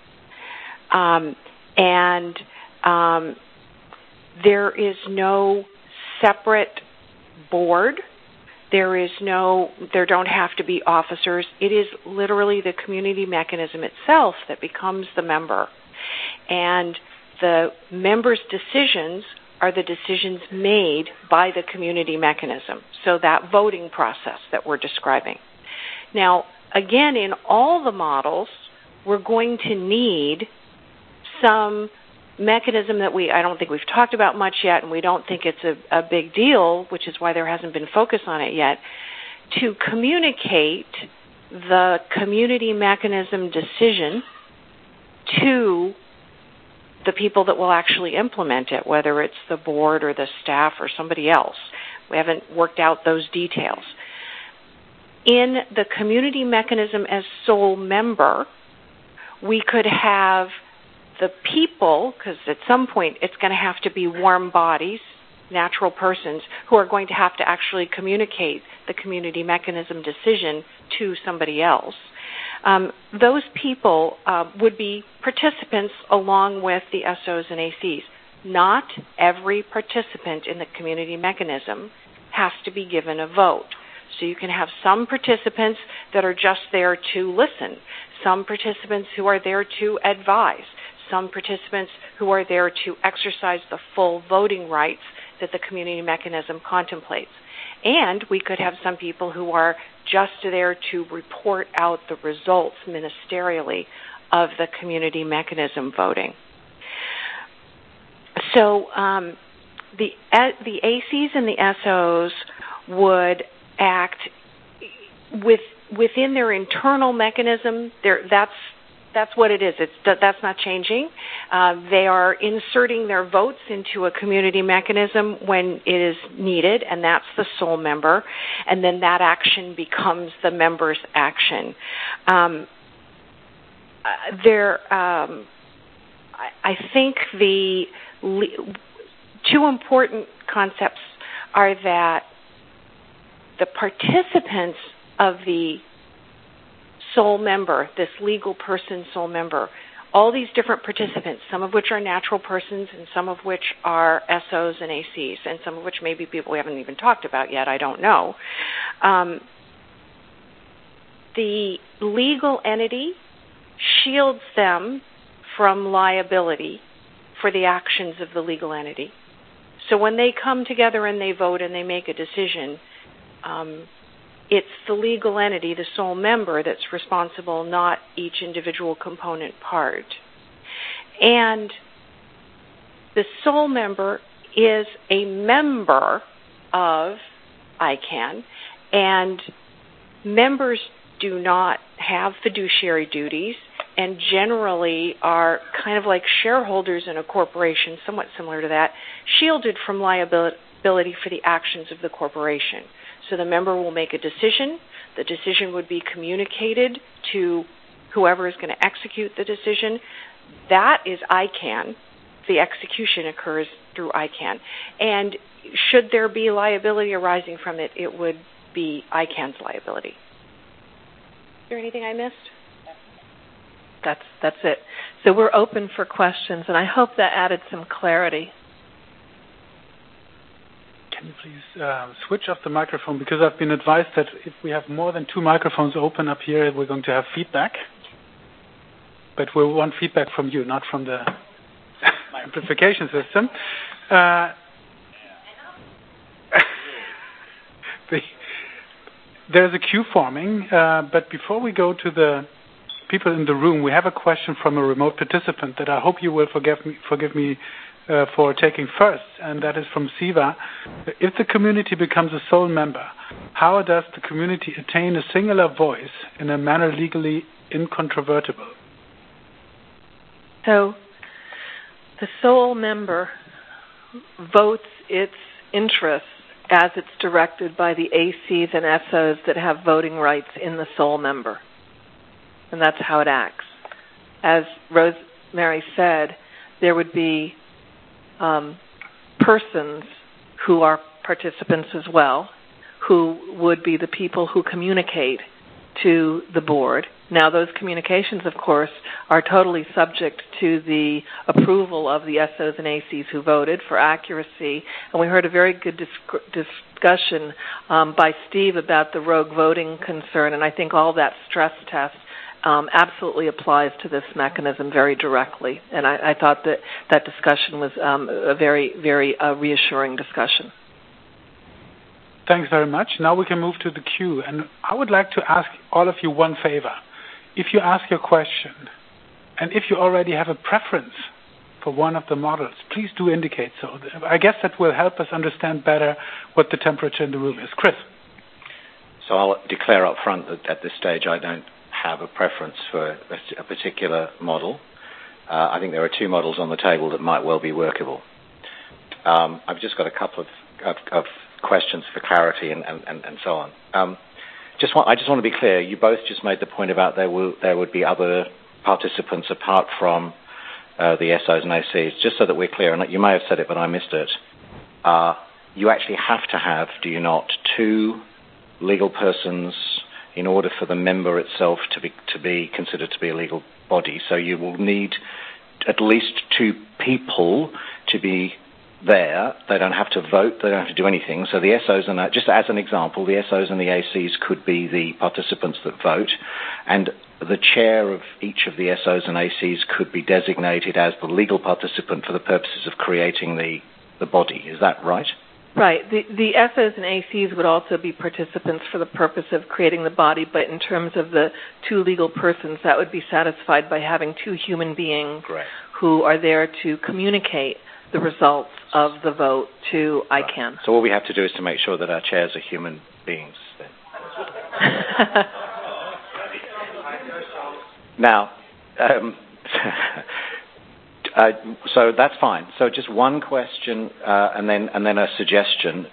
There is no separate board. There don't have to be officers. It is literally the community mechanism itself that becomes the member. And the members' decisions are the decisions made by the community mechanism. So that voting process that we're describing. Now, again, in all the models, we're going to need some mechanism that I don't think we've talked about much yet, and we don't think it's a big deal, which is why there hasn't been focus on it yet, to communicate the community mechanism decision to the people that will actually implement it, whether it's the board or the staff or somebody else. We haven't worked out those details. In the community mechanism as sole member, we could have the people, because at some point it's going to have to be warm bodies, natural persons, who are going to have to actually communicate the community mechanism decision to somebody else. Those people would be participants along with the SOs and ACs. Not every participant in the community mechanism has to be given a vote. So you can have some participants that are just there to listen, some participants who are there to advise, some participants who are there to exercise the full voting rights that the community mechanism contemplates. And we could have some people who are just there to report out the results ministerially of the community mechanism voting. So the ACs and the SOs would act within their internal mechanism. That's what it is. That's not changing. They are inserting their votes into a community mechanism when it is needed, and that's the sole member. And then that action becomes the member's action. I think the two important concepts are that the participants of the sole member, this legal person sole member, all these different participants, some of which are natural persons and some of which are SOs and ACs, and some of which may be people we haven't even talked about yet, I don't know. The legal entity shields them from liability for the actions of the legal entity. So when they come together and they vote and they make a decision, it's the legal entity, the sole member, that's responsible, not each individual component part. And the sole member is a member of ICANN, and members do not have fiduciary duties and generally are kind of like shareholders in a corporation, somewhat similar to that, shielded from liability for the actions of the corporation. So the member will make a decision. The decision would be communicated to whoever is going to execute the decision. That is ICANN. The execution occurs through ICANN. And should there be liability arising from it, it would be ICANN's liability. Is there anything I missed? That's it. So we're open for questions, and I hope that added some clarity. Can you please switch off the microphone, because I've been advised that if we have more than two microphones open up here, we're going to have feedback. But we want feedback from you, not from the amplification system. There's a queue forming, but before we go to the people in the room, we have a question from a remote participant that I hope you will forgive me for taking first, and that is from Siva. If the community becomes a sole member, how does the community attain a singular voice in a manner legally incontrovertible? So the sole member votes its interests as it's directed by the ACs and SOs that have voting rights in the sole member. And that's how it acts. As Rosemary said, there would be persons who are participants as well, who would be the people who communicate to the board. Now, those communications, of course, are totally subject to the approval of the SOs and ACs who voted for accuracy. And we heard a very good discussion by Steve about the rogue voting concern, and I think all that stress test absolutely applies to this mechanism very directly. And I thought that discussion was a very, very reassuring discussion. Thanks very much. Now we can move to the queue. And I would like to ask all of you one favor. If you ask your question, and if you already have a preference for one of the models, please do indicate so. I guess that will help us understand better what the temperature in the room is. Chris. So I'll declare up front that at this stage I don't have a preference for a particular model. I think there are two models on the table that might well be workable. I've just got a couple of questions for clarity and so on. I just want to be clear. You both just made the point about there would be other participants apart from the SOs and ACs. Just so that we're clear, and you may have said it, but I missed it. You actually have to have, do you not, two legal persons in order for the member itself to be considered to be a legal body. So you will need at least two people to be there. They don't have to vote. They don't have to do anything. So the SOs and just as an example, the SOs and the ACs could be the participants that vote, and the chair of each of the SOs and ACs could be designated as the legal participant for the purposes of creating the body. Is that right? Right. The SOs and ACs would also be participants for the purpose of creating the body, but in terms of the two legal persons, that would be satisfied by having two human beings who are there to communicate the results of the vote to ICANN. So all we have to do is to make sure that our chairs are human beings then. Now, so that's fine. So just one question and then a suggestion.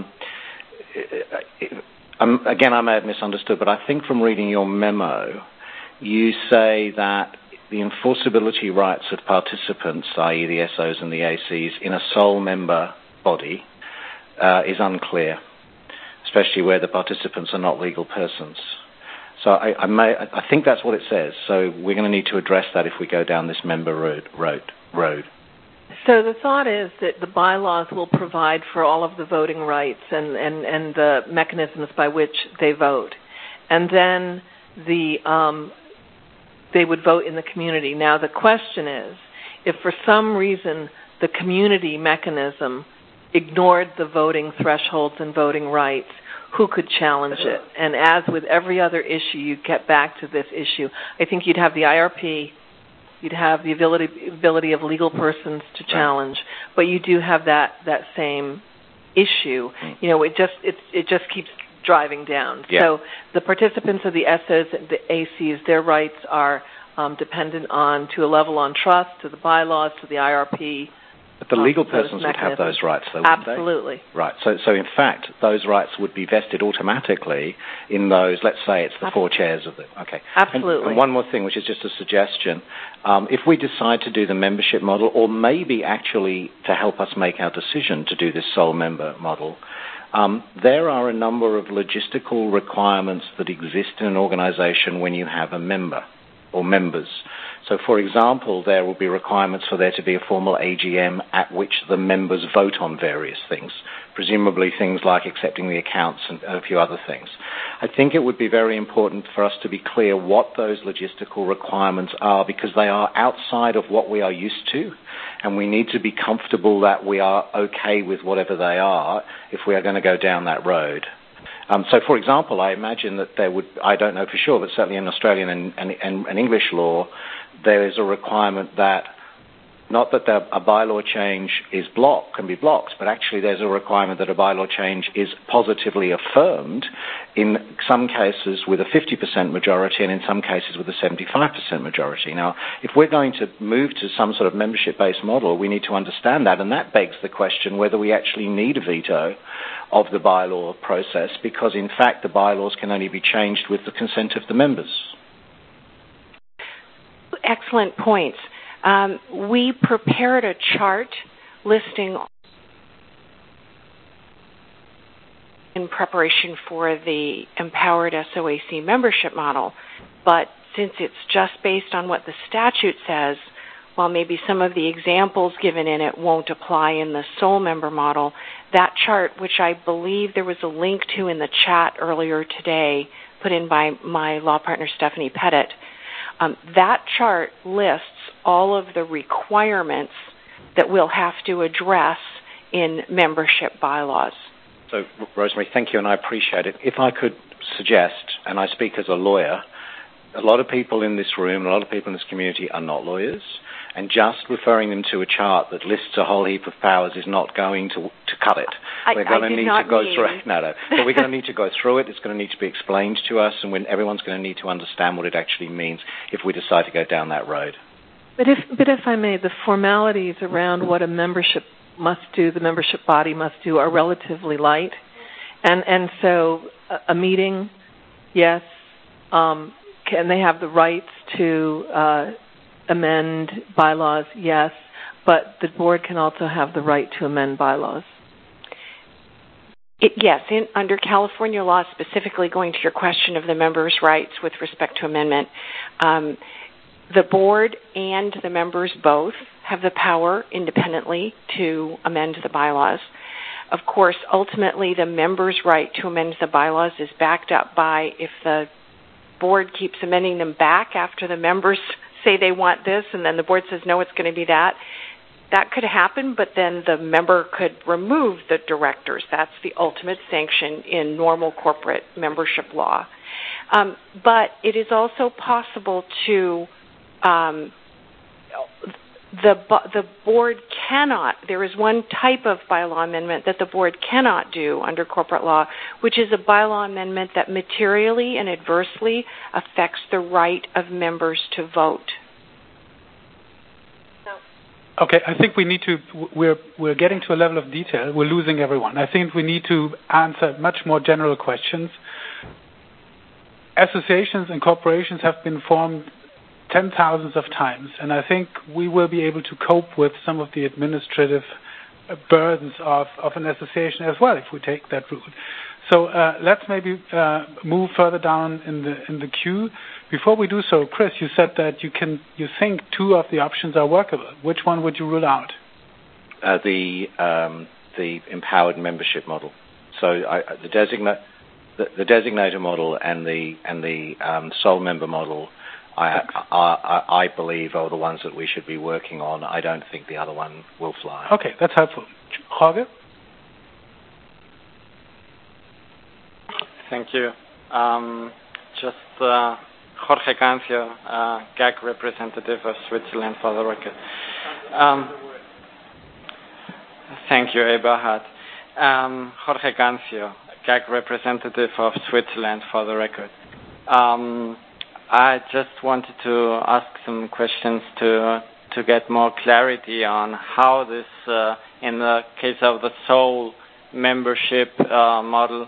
Again, I may have misunderstood, but I think from reading your memo, you say that the enforceability rights of participants, i.e. the SOs and the ACs, in a sole member body is unclear, especially where the participants are not legal persons. So I think that's what it says. So we're going to need to address that if we go down this member road. So the thought is that the bylaws will provide for all of the voting rights and the mechanisms by which they vote. And then they would vote in the community. Now the question is, if for some reason the community mechanism ignored the voting thresholds and voting rights, who could challenge it? And as with every other issue, you get back to this issue. I think you'd have the IRP, you'd have the ability of legal persons to challenge, but you do have that same issue. You know, it just keeps driving down. Yeah. So the participants of the SOs and the ACs, their rights are dependent on, to a level, on trust, to the bylaws, to the IRP. But the legal persons would have those rights, though, wouldn't Absolutely. they? Right. So in fact, those rights would be vested automatically in those, let's say it's the four chairs of them. Okay. Absolutely. And one more thing, which is just a suggestion. If we decide to do the membership model, or maybe actually to help us make our decision to do this sole member model, there are a number of logistical requirements that exist in an organization when you have a member or members. So, for example, there will be requirements for there to be a formal AGM at which the members vote on various things, presumably things like accepting the accounts and a few other things. I think it would be very important for us to be clear what those logistical requirements are, because they are outside of what we are used to, and we need to be comfortable that we are okay with whatever they are if we are going to go down that road. So, for example, I imagine that there would, I don't know for sure, but certainly in Australian and English law, there is a requirement that not that a bylaw change can be blocked, but actually there's a requirement that a bylaw change is positively affirmed in some cases with a 50% majority and in some cases with a 75% majority. Now, if we're going to move to some sort of membership-based model, we need to understand that, and that begs the question whether we actually need a veto of the bylaw process, because in fact the bylaws can only be changed with the consent of the members. Excellent points. We prepared a chart listing in preparation for the empowered SOAC membership model, but since it's just based on what the statute says, while maybe some of the examples given in it won't apply in the sole member model, that chart, which I believe there was a link to in the chat earlier today, put in by my law partner Stephanie Pettit, that chart lists all of the requirements that we'll have to address in membership bylaws. So, Rosemary, thank you, and I appreciate it. If I could suggest, and I speak as a lawyer, a lot of people in this room, a lot of people in this community are not lawyers, and just referring them to a chart that lists a whole heap of powers is not going to cut it. We're going to need to go through it. No. But we're going to need to go through it. It's going to need to be explained to us, and everyone's going to need to understand what it actually means if we decide to go down that road. But if I may, the formalities around what a membership must do, the membership body must do, are relatively light, and so a meeting, yes, can they have the rights to amend bylaws? Yes, but the board can also have the right to amend bylaws. Yes, under California law, specifically going to your question of the members' rights with respect to amendment, the board and the members both have the power independently to amend the bylaws. Of course, ultimately, the members' right to amend the bylaws is backed up by if the board keeps amending them back after the members say they want this and then the board says, no, it's going to be that. That could happen, but then the member could remove the directors. That's the ultimate sanction in normal corporate membership law. But it is also possible to, the board cannot, there is one type of bylaw amendment that the board cannot do under corporate law, which is a bylaw amendment that materially and adversely affects the right of members to vote. Okay, I think we need to, we're getting to a level of detail, we're losing everyone. I think we need to answer much more general questions. Associations and corporations have been formed 10,000s of times, and I think we will be able to cope with some of the administrative burdens of an association as well if we take that route. So let's maybe move further down in the queue. Before we do so, Chris, you said that you think two of the options are workable. Which one would you rule out? The empowered membership model. So the designator model and the sole member model, I believe, are the ones that we should be working on. I don't think the other one will fly. Okay, that's helpful. Jorge? Thank you. Jorge Cancio, GAC representative of Switzerland, for the record. Thank you, Eberhard. Jorge Cancio, GAC representative of Switzerland, for the record. I just wanted to ask some questions to get more clarity on how this, in the case of the sole membership model,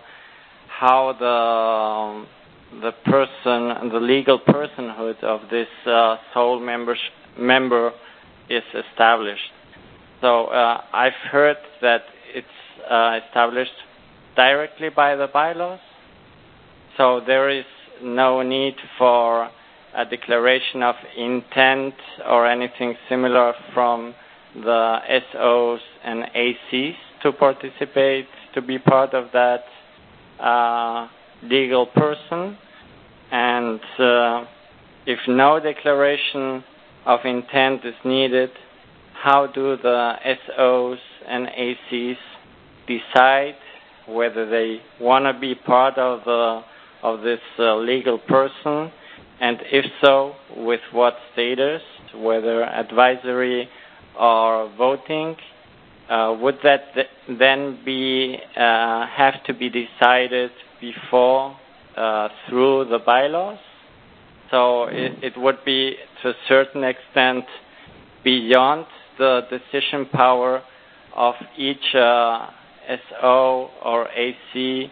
how the person, the legal personhood of this sole member is established. So I've heard that it's established directly by the bylaws. So there is no need for a declaration of intent or anything similar from the SOs and ACs to participate, to be part of that legal person. And if no declaration of intent is needed, how do the SOs and ACs decide whether they want to be part of this legal person, and if so, with what status, whether advisory or voting. Would that then have to be decided before through the bylaws? So it would be to a certain extent beyond the decision power of each SO or AC,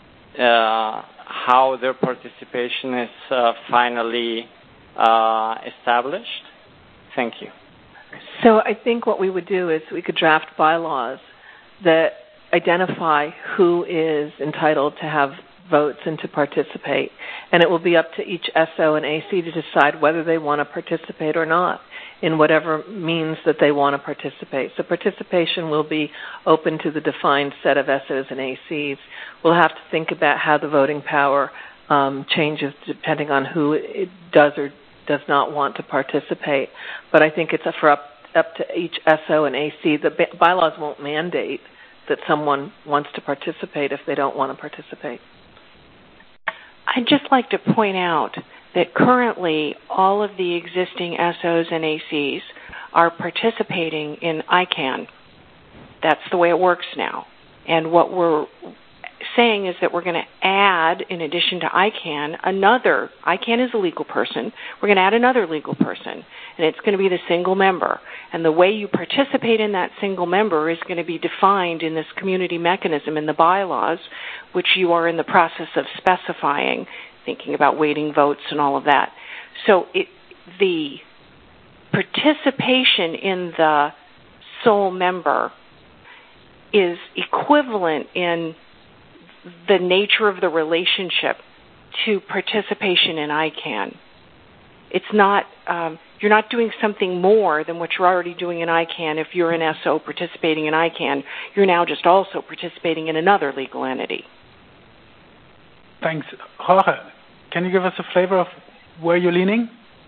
how their participation is finally established? Thank you. So I think what we would do is we could draft bylaws that identify who is entitled to have votes and to participate. And it will be up to each SO and AC to decide whether they want to participate or not in whatever means that they want to participate. So participation will be open to the defined set of SOs and ACs. We'll have to think about how the voting power changes depending on who it does or does not want to participate. But I think it's up to each SO and AC. The bylaws won't mandate that someone wants to participate if they don't want to participate. I'd just like to point out that currently all of the existing SOs and ACs are participating in ICANN. That's the way it works now. And what we're saying is that we're going to add, in addition to ICANN, ICANN is a legal person, we're going to add another legal person, and it's going to be the single member. And the way you participate in that single member is going to be defined in this community mechanism in the bylaws, which you are in the process of specifying, thinking about weighting votes and all of that. So the participation in the sole member is equivalent in the nature of the relationship to participation in ICANN. It's not, you're not doing something more than what you're already doing in ICANN. If you're an SO participating in ICANN, you're now just also participating in another legal entity. Thanks. Jorge, can you give us a flavor of where you're leaning?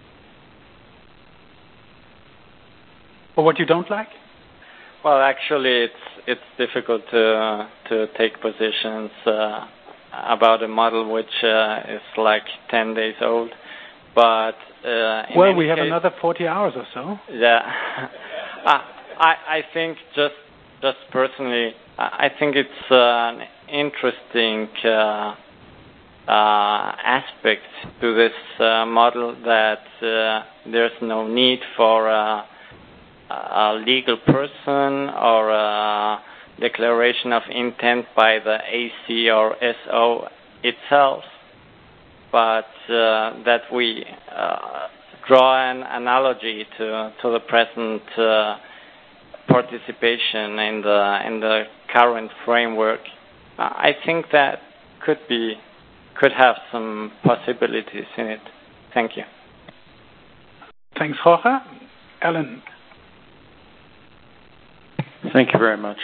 Or what you don't like? Well, actually, it's difficult to take positions about a model which is like 10 days old. But well, we have another 40 hours or so. Yeah, I think just personally, I think it's an interesting aspect to this model that there's no need for a legal person or a declaration of intent by the AC or SO itself, but that we draw an analogy to the present participation in the current framework. I think that could have some possibilities in it. Thank you. Thanks, Jorge. Alan. Thank you very much.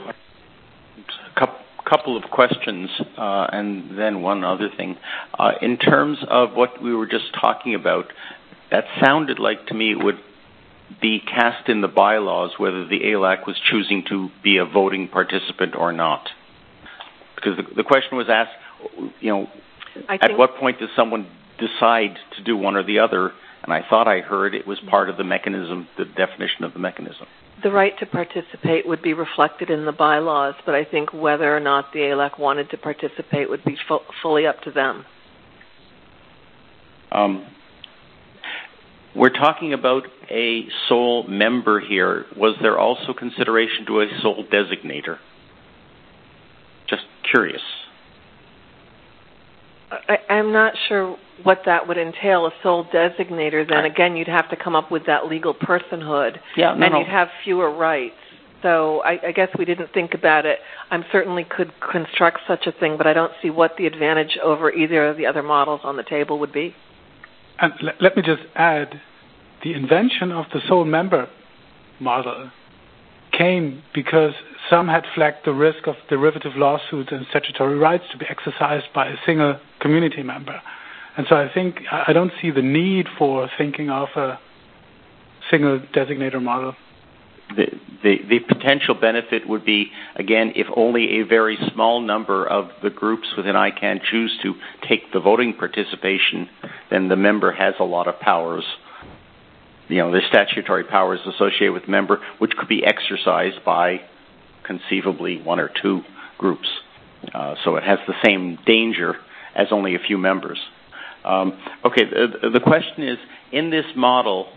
A couple of questions and then one other thing. In terms of what we were just talking about, that sounded like to me it would be cast in the bylaws whether the ALAC was choosing to be a voting participant or not. Because the question was asked, at what point does someone decide to do one or the other? And I thought I heard it was part of the mechanism, the definition of the mechanism. The right to participate would be reflected in the bylaws, but I think whether or not the ALAC wanted to participate would be fully up to them. We're talking about a sole member here. Was there also consideration to a sole designator? Just curious. I'm not sure what that would entail, a sole designator. Then again, you'd have to come up with that legal personhood, you'd have fewer rights. So I guess we didn't think about it. I certainly could construct such a thing, but I don't see what the advantage over either of the other models on the table would be. And let me just add, the invention of the sole member model came because some had flagged the risk of derivative lawsuits and statutory rights to be exercised by a single community member. And so I don't see the need for thinking of a single designator model. the potential benefit would be, again, if only a very small number of the groups within ICANN choose to take the voting participation, then the member has a lot of powers. The statutory powers associated with member, which could be exercised by conceivably one or two groups. So it has the same danger as only a few members. The question is, in this model,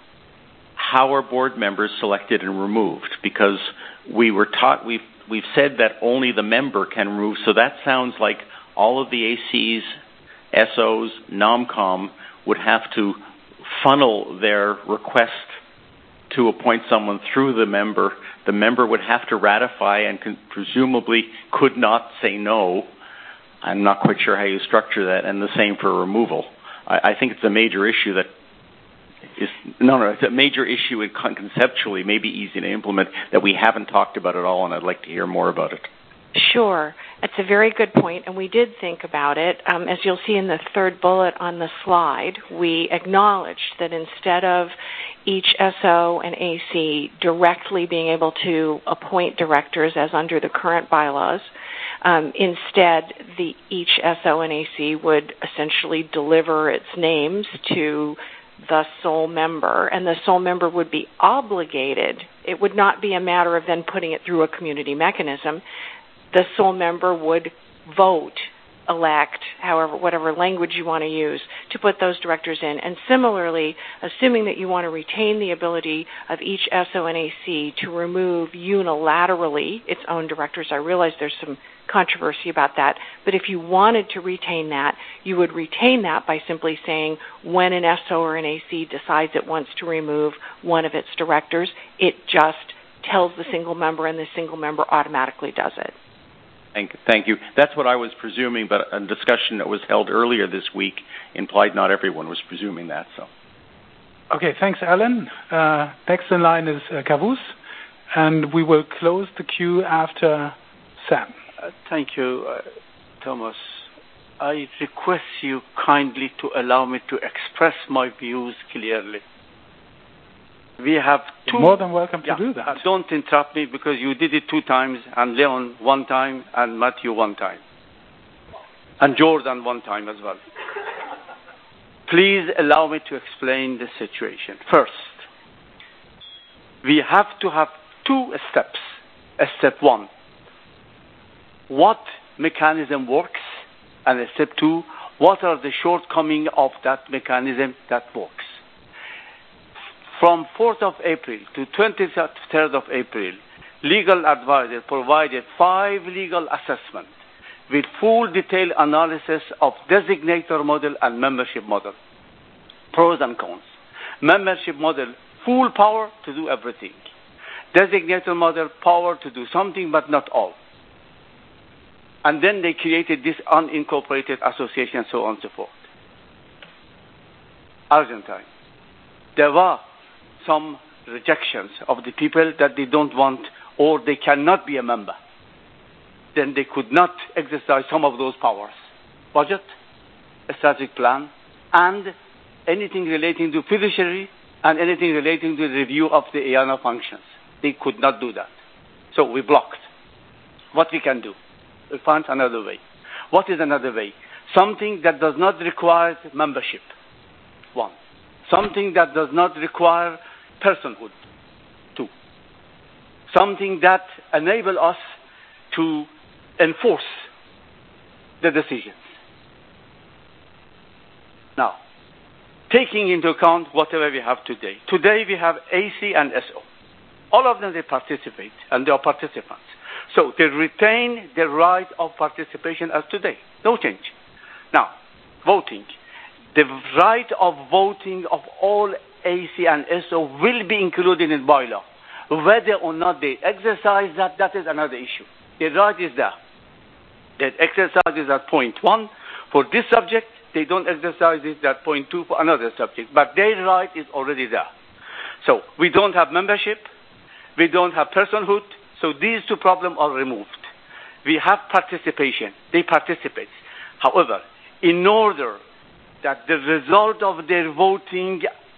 how are board members selected and removed? Because we've said that only the member can remove, so that sounds like all of the ACs, SOs, NOMCOM would have to funnel their request to appoint someone through the member. The member would have to ratify and presumably could not say no. I'm not quite sure how you structure that, and the same for removal. I think it's a major issue it's a major issue conceptually, maybe easy to implement, that we haven't talked about at all, and I'd like to hear more about it. Sure. That's a very good point, and we did think about it. As you'll see in the third bullet on the slide, we acknowledged that instead of each SO and AC directly being able to appoint directors as under the current bylaws, instead each SO and AC would essentially deliver its names to the sole member, and the sole member would be obligated. It would not be a matter of then putting it through a community mechanism. The sole member would vote, elect, whatever language you want to use, to put those directors in. And similarly, assuming that you want to retain the ability of each SO and AC to remove unilaterally its own directors, I realize there's some controversy about that, but if you wanted to retain that, you would retain that by simply saying when an SO or an AC decides it wants to remove one of its directors, it just tells the single member, and the single member automatically does it. Thank you. That's what I was presuming, but a discussion that was held earlier this week implied not everyone was presuming that. So. Okay, thanks, Alan. Next in line is Kavus, and we will close the queue after Sam. Thank you, Thomas. I request you kindly to allow me to express my views clearly. We have two... You're more than welcome to do that. Don't interrupt me, because you did it 2 times, and Leon 1 time, and Matthew 1 time. And Jordan 1 time as well. Please allow me to explain the situation. First, we have to have 2 steps. Step 1, what mechanism works? And step 2, what are the shortcomings of that mechanism that works? From 4th of April to 23rd of April, legal advisor provided 5 legal assessments with full detailed analysis of designator model and membership model, pros and cons. Membership model, full power to do everything. Designator model, power to do something but not all. And then they created this unincorporated association, so on and so forth. Argentine. There were some rejections of the people that they don't want or they cannot be a member. Then they could not exercise some of those powers. Budget, a strategic plan, and anything relating to fiduciary and anything relating to the review of the EANA functions. They could not do that. So we blocked. What we can do? We find another way. What is another way? Something that does not require membership. 1. Something that does not require personhood. 2. Something that enables us to enforce the decisions. Now, taking into account whatever we have today. Today we have AC and SO. All of them, they participate, and they are participants. So they retain the right of participation as today. No change. Now, voting. The right of voting of all AC and SO will be included in bylaw. Whether or not they exercise that is another issue. The right is there. They exercise is at point 1 for this subject. They don't exercise it at point 2 for another subject. But their right is already there. So we don't have membership. We don't have personhood. So these 2 problems are removed. We have participation. They participate. However, in order that the result of their voting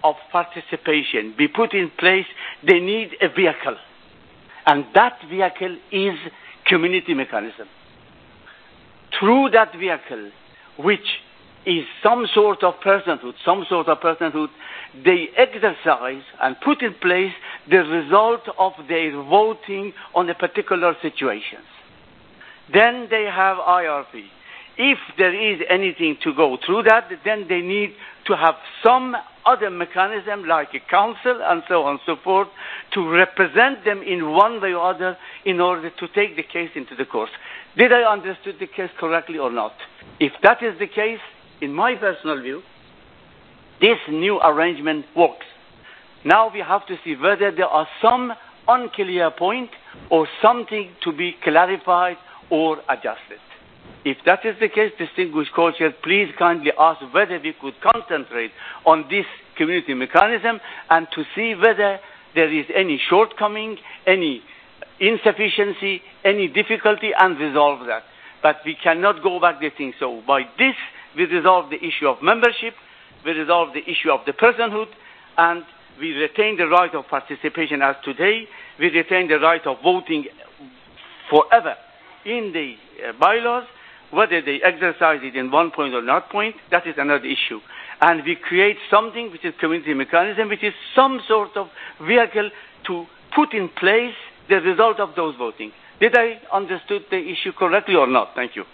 of participation be put in place, they need a vehicle. And that vehicle is community mechanism. Through that vehicle, which is some sort of personhood, they exercise and put in place the result of their voting on a particular situation. Then they have IRP. If there is anything to go through that, then they need to have some other mechanism like a council and so on and so forth to represent them in one way or other in order to take the case into the court. Did I understand the case correctly or not? If that is the case, in my personal view, this new arrangement works. Now we have to see whether there are some unclear point or something to be clarified or adjusted. If that is the case, distinguished co-chair, please kindly ask whether we could concentrate on this community mechanism and to see whether there is any shortcoming, any insufficiency, any difficulty, and resolve that. But we cannot go back the thing. So by this, we resolve the issue of membership, we resolve the issue of the personhood, and we retain the right of participation as today. We retain the right of voting forever in the bylaws. Whether they exercise it in one point or not point, that is another issue. And we create something which is community mechanism, which is some sort of vehicle to put in place the result of those voting. Did I understood the issue correctly or not? Thank you.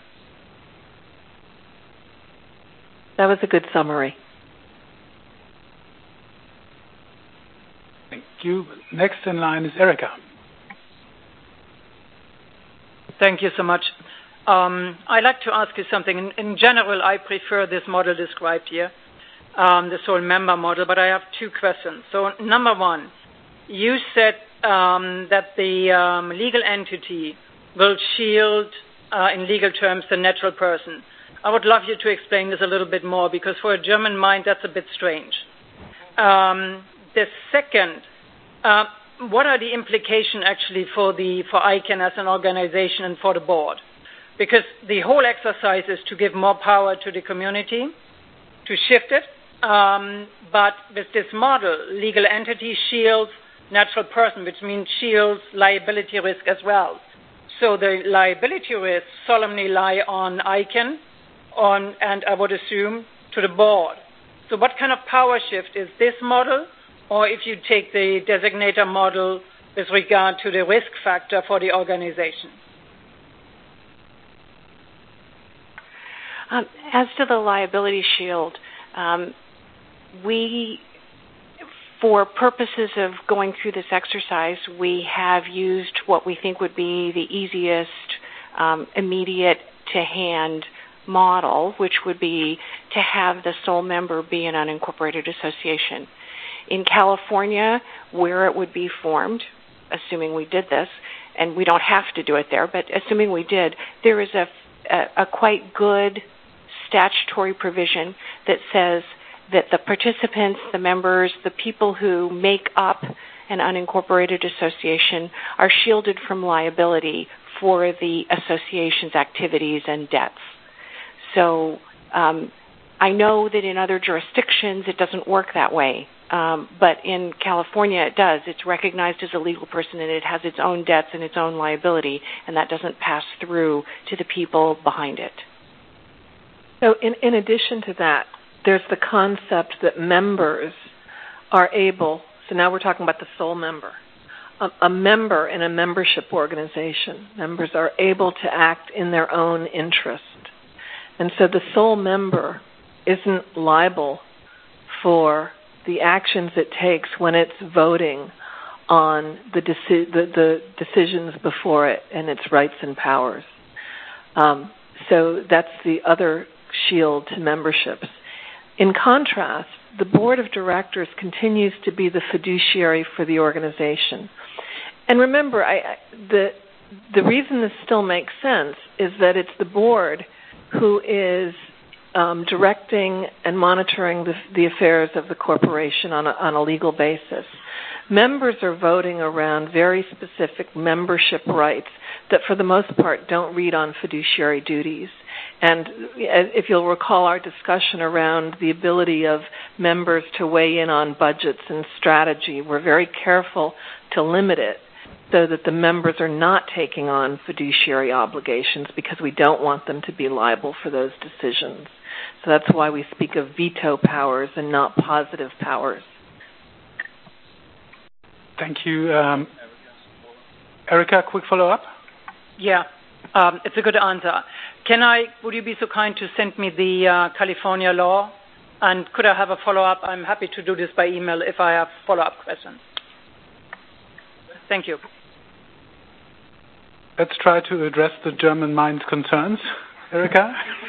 That was a good summary. Thank you. Next in line is Erica. Thank you so much. I'd like to ask you something. In general, I prefer this model described here, the sole member model, but I have two questions. So number one, you said that the legal entity will shield, in legal terms, the natural person. I would love you to explain this a little bit more, because for a German mind, that's a bit strange. The second, what are the implications actually for ICANN as an organization and for the board? Because the whole exercise is to give more power to the community, to shift it. But with this model, legal entity shields natural person, which means shields liability risk as well. So the liability risk solemnly lie on ICANN, and I would assume to the board. So what kind of power shift is this model? Or if you take the designator model with regard to the risk factor for the organization? As to the liability shield, for purposes of going through this exercise, we have used what we think would be the easiest, immediate to hand model, which would be to have the sole member be an unincorporated association. In California, where it would be formed, assuming we did this, and we don't have to do it there, but assuming we did, there is a quite good statutory provision that says that the participants, the members, the people who make up an unincorporated association are shielded from liability for the association's activities and debts. So I know that in other jurisdictions it doesn't work that way, but in California it does. It's recognized as a legal person and it has its own debts and its own liability, and that doesn't pass through to the people behind it. So in addition to that, there's the concept that members are able, so now we're talking about the sole member, a member in a membership organization. Members are able to act in their own interest. And so the sole member isn't liable for the actions it takes when it's voting on the decisions before it and its rights and powers. So that's the other shield to memberships. In contrast, the board of directors continues to be the fiduciary for the organization. And remember, the reason this still makes sense is that it's the board who is directing and monitoring the affairs of the corporation on a legal basis. Members are voting around very specific membership rights that for the most part don't read on fiduciary duties. And if you'll recall our discussion around the ability of members to weigh in on budgets and strategy, we're very careful to limit it so that the members are not taking on fiduciary obligations because we don't want them to be liable for those decisions. So that's why we speak of veto powers and not positive powers. Thank you. Erica, quick follow-up? Yeah, it's a good answer. Would you be so kind to send me the California law? And could I have a follow-up? I'm happy to do this by email if I have follow-up questions. Thank you. Let's try to address the German mind's concerns. Erica?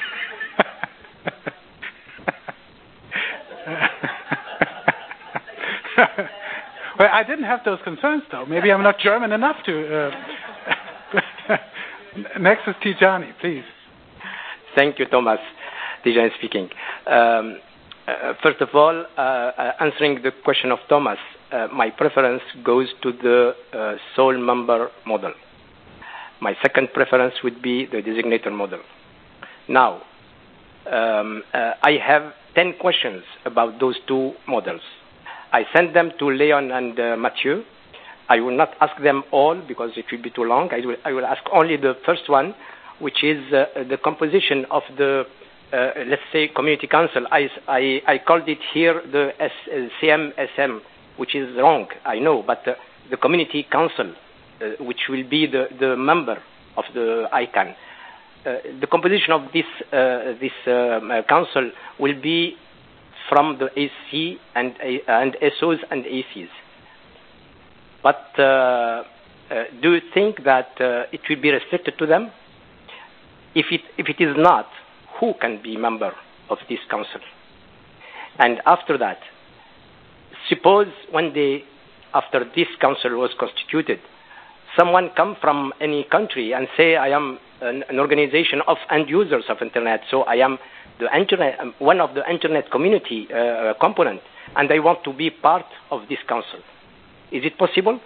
Well, I didn't have those concerns, though. Maybe I'm not German enough to. Next is Tijani, please. Thank you, Thomas. Tijani speaking. First of all, answering the question of Thomas, my preference goes to the sole member model. My second preference would be the designator model. Now, I have 10 questions about those two models. I sent them to Leon and Mathieu. I will not ask them all because it will be too long. I will ask only the first one, which is the composition of the, let's say, community council. I called it here the CMSM, which is wrong, I know, but the community council, which will be the member of the ICANN. The composition of this council will be from the AC and SOs and ACs. But do you think that it will be restricted to them? If it is not, who can be member of this council? And after that, suppose one day after this council was constituted, someone come from any country and say, I am an organization of end users of Internet, so I am the Internet, one of the Internet community component, and I want to be part of this council. Is it possible?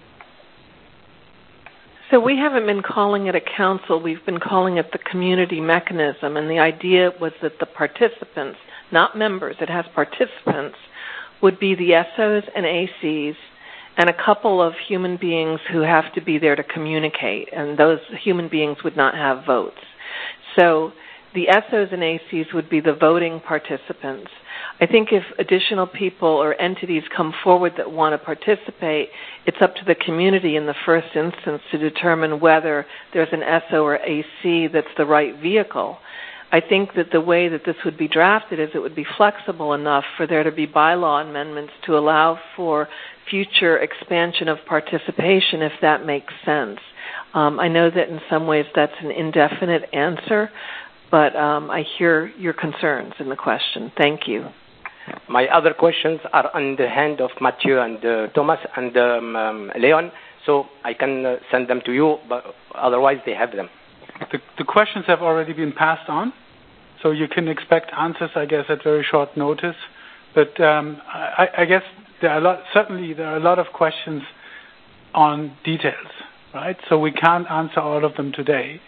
So we haven't been calling it a council. We've been calling it the community mechanism, and the idea was that the participants, not members, it has participants, would be the SOs and ACs and a couple of human beings who have to be there to communicate, and those human beings would not have votes. So the SOs and ACs would be the voting participants. I think if additional people or entities come forward that want to participate, it's up to the community in the first instance to determine whether there's an SO or AC that's the right vehicle. I think that the way that this would be drafted is it would be flexible enough for there to be bylaw amendments to allow for future expansion of participation if that makes sense. I know that in some ways that's an indefinite answer, but I hear your concerns in the question. Thank you. My other questions are on the hand of Mathieu and Thomas and Leon, so I can send them to you, but otherwise they have them. The questions have already been passed on, so you can expect answers, I guess, at very short notice. But I guess there are a lot of questions on details, right? So we can't answer all of them today.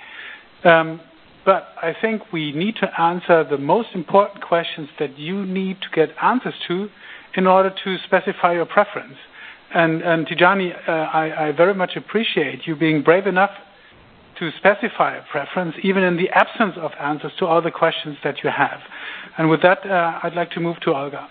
But I think we need to answer the most important questions that you need to get answers to in order to specify your preference. And Tijani, I very much appreciate you being brave enough to specify a preference, even in the absence of answers to all the questions that you have. And with that, I'd like to move to Olga.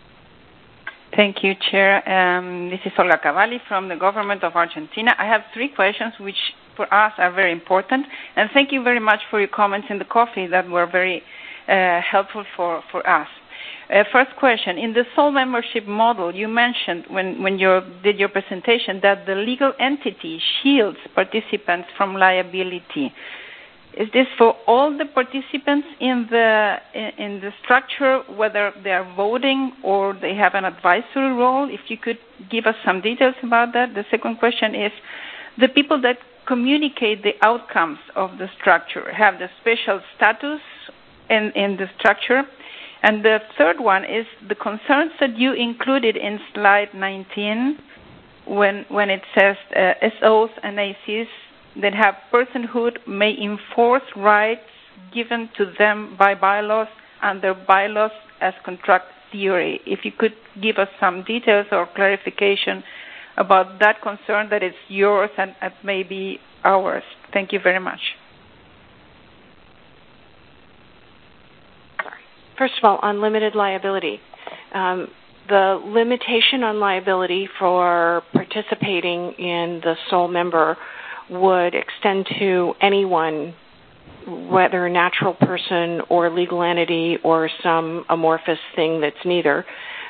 Thank you, Chair. This is Olga Cavalli from the government of Argentina. I have 3 questions which for us are very important. And thank you very much for your comments in the coffee that were very helpful for us. First question, in the sole membership model, you mentioned when you did your presentation that the legal entity shields participants from liability. Is this for all the participants in the structure, whether they are voting or they have an advisory role? If you could give us some details about that. The second question is, the people that communicate the outcomes of the structure have the special status in the structure. And the third one is the concerns that you included in slide 19 when it says SOs and ACs that have personhood may enforce rights given to them by bylaws and their bylaws as contract theory. If you could give us some details or clarification about that concern, that it's yours and maybe ours. Thank you very much. First of all, on limited liability, the limitation on liability for participating in the sole member would extend to anyone, whether a natural person or legal entity or some amorphous thing that's neither,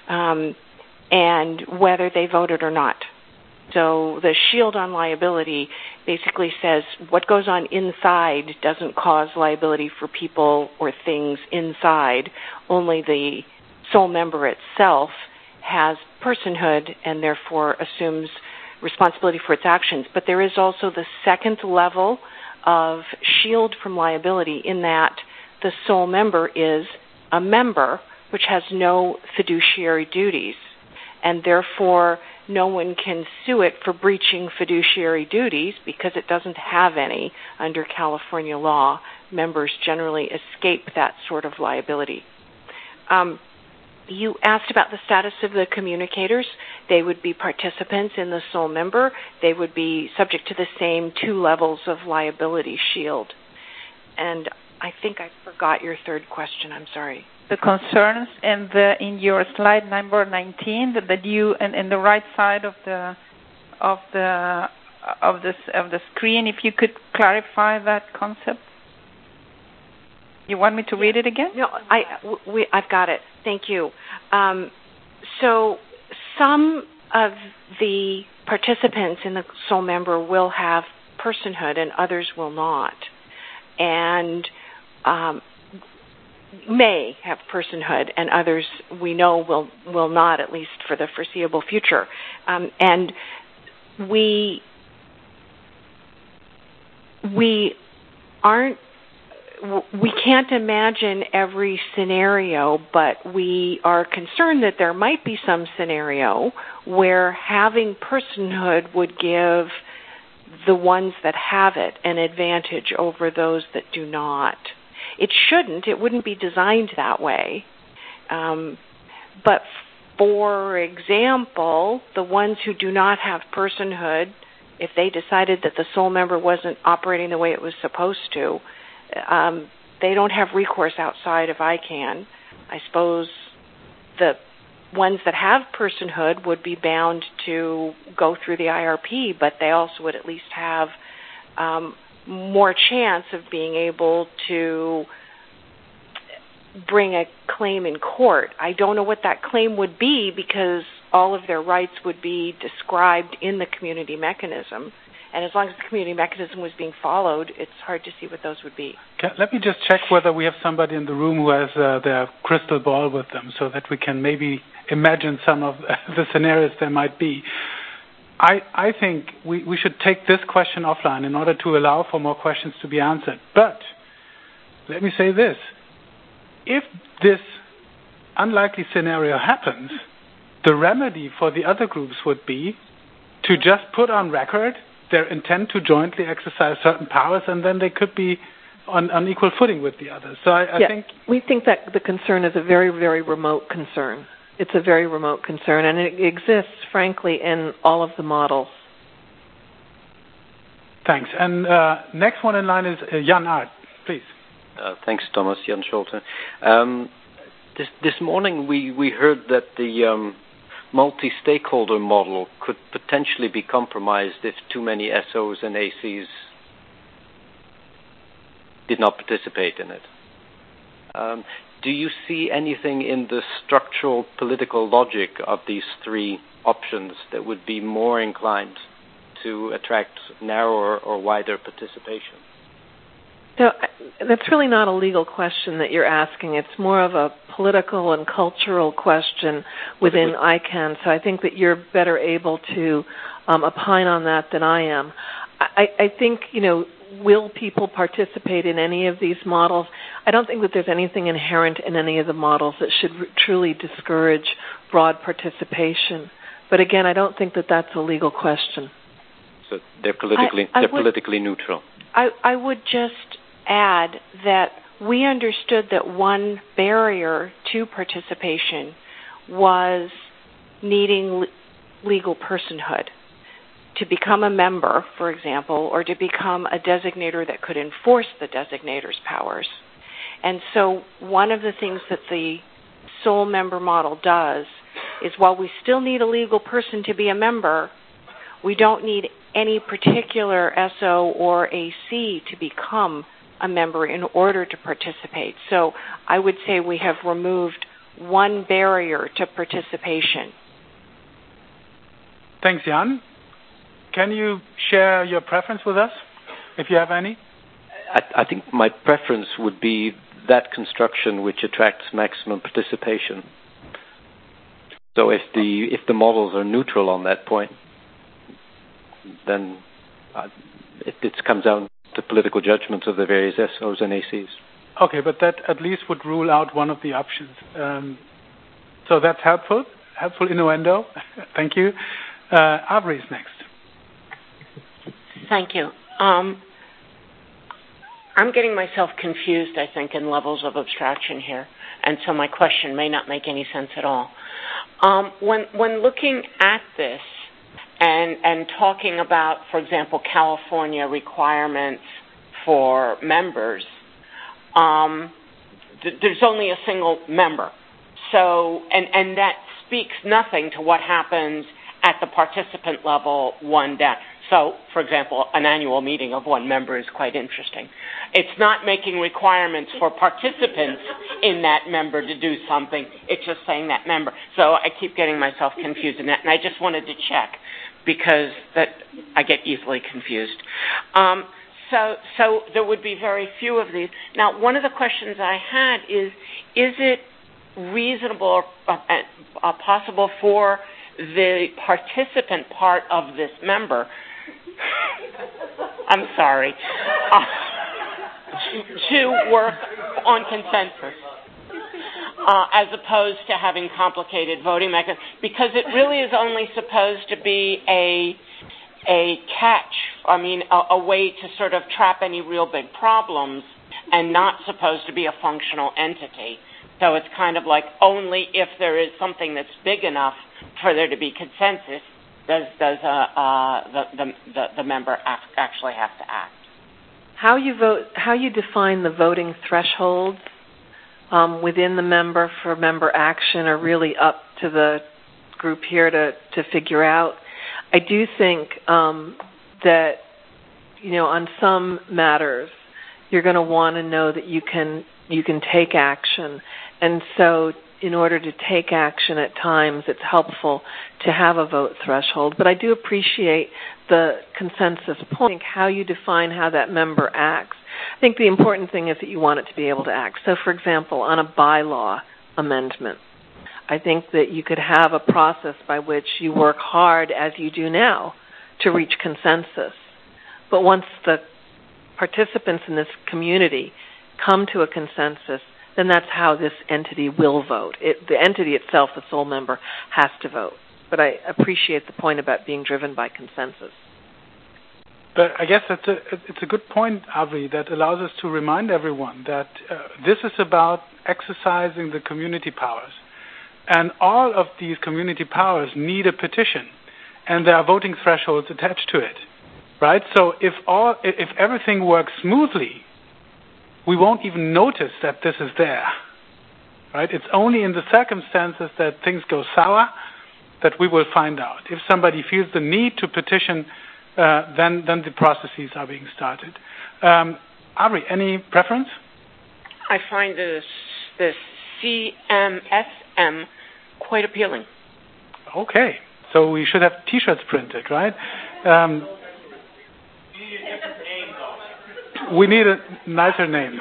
and whether they voted or not. So the shield on liability basically says what goes on inside doesn't cause liability for people or things inside. Only the sole member itself has personhood and therefore assumes responsibility for its actions. But there is also the second level of shield from liability in that the sole member is a member which has no fiduciary duties, and therefore no one can sue it for breaching fiduciary duties because it doesn't have any under California law. Members generally escape that sort of liability. You asked about the status of the communicators. They would be participants in the sole member. They would be subject to the same 2 levels of liability shield. And I think I forgot your third question. I'm sorry. The concerns in your slide number 19 that you in the right side of the screen, if you could clarify that concept. You want me to read it again? No, I've got it. Thank you. So some of the participants in the sole member will have personhood and others will not, and may have personhood and others we know will not, at least for the foreseeable future. And we can't imagine every scenario, but we are concerned that there might be some scenario where having personhood would give the ones that have it an advantage over those that do not. It shouldn't. It wouldn't be designed that way. But, for example, the ones who do not have personhood, if they decided that the sole member wasn't operating the way it was supposed to, they don't have recourse outside of ICANN. I suppose the ones that have personhood would be bound to go through the IRP, but they also would at least have more chance of being able to bring a claim in court. I don't know what that claim would be because all of their rights would be described in the community mechanism. And as long as the community mechanism was being followed, it's hard to see what those would be. Let me just check whether we have somebody in the room who has their crystal ball with them so that we can maybe imagine some of the scenarios there might be. I think we should take this question offline in order to allow for more questions to be answered. But let me say this. If this unlikely scenario happens, the remedy for the other groups would be to just put on record their intent to jointly exercise certain powers, and then they could be on equal footing with the others. So I think we think that the concern is a very, very remote concern. It's a very remote concern, and it exists, frankly, in all of the models. Thanks. And next one in line is Jan Art, please. Thanks, Thomas. Jan Schulte. This morning we heard that the multi-stakeholder model could potentially be compromised if too many SOs and ACs did not participate in it. Do you see anything in the structural political logic of these 3 options that would be more inclined to attract narrower or wider participation? So that's really not a legal question that you're asking. It's more of a political and cultural question within ICANN. So I think that you're better able to opine on that than I am. I think, will people participate in any of these models? I don't think that there's anything inherent in any of the models that should truly discourage broad participation. But again, I don't think that that's a legal question. So they're politically neutral. I would just add that we understood that one barrier to participation was needing legal personhood. To become a member, for example, or to become a designator that could enforce the designator's powers. And so one of the things that the sole member model does is while we still need a legal person to be a member, we don't need any particular SO or AC to become a member in order to participate. So I would say we have removed one barrier to participation. Thanks, Jan. Can you share your preference with us, if you have any? I think my preference would be that construction which attracts maximum participation. So if the models are neutral on that point, then it comes down to political judgments of the various SOs and ACs. Okay, but that at least would rule out one of the options. So that's helpful innuendo. Thank you. Avery is next. Thank you. I'm getting myself confused, I think, in levels of abstraction here, and so my question may not make any sense at all. When looking at this and talking about, for example, California requirements for members, there's only a single member. So, and that speaks nothing to what happens at the participant level one down. So, for example, an annual meeting of one member is quite interesting. It's not making requirements for participants in that member to do something. It's just saying that member. So I keep getting myself confused in that, and I just wanted to check because that I get easily confused. So there would be very few of these. Now, one of the questions I had is it reasonable or possible for the participant part of this member, I'm sorry, to work on consensus as opposed to having complicated voting mechanisms, because it really is only supposed to be a catch, a way to sort of trap any real big problems and not supposed to be a functional entity. So it's kind of like only if there is something that's big enough for there to be consensus does the member actually have to act. How you define the voting thresholds within the member for member action are really up to the group here to figure out. I do think that, on some matters, you're going to want to know that you can take action. And so in order to take action at times, it's helpful to have a vote threshold. But I do appreciate the consensus point, how you define how that member acts. I think the important thing is that you want it to be able to act. So, for example, on a bylaw amendment, I think that you could have a process by which you work hard, as you do now, to reach consensus. But once the participants in this community come to a consensus, then that's how this entity will vote. The entity itself, the sole member, has to vote. But I appreciate the point about being driven by consensus. But I guess it's a good point, Avi, that allows us to remind everyone that this is about exercising the community powers. And all of these community powers need a petition, and there are voting thresholds attached to it, right? So if everything works smoothly, we won't even notice that this is there, right? It's only in the circumstances that things go sour that we will find out. If somebody feels the need to petition, then the processes are being started. Avery, any preference? I find this CMSM quite appealing. Okay, so we should have T-shirts printed, right? We need a nicer name.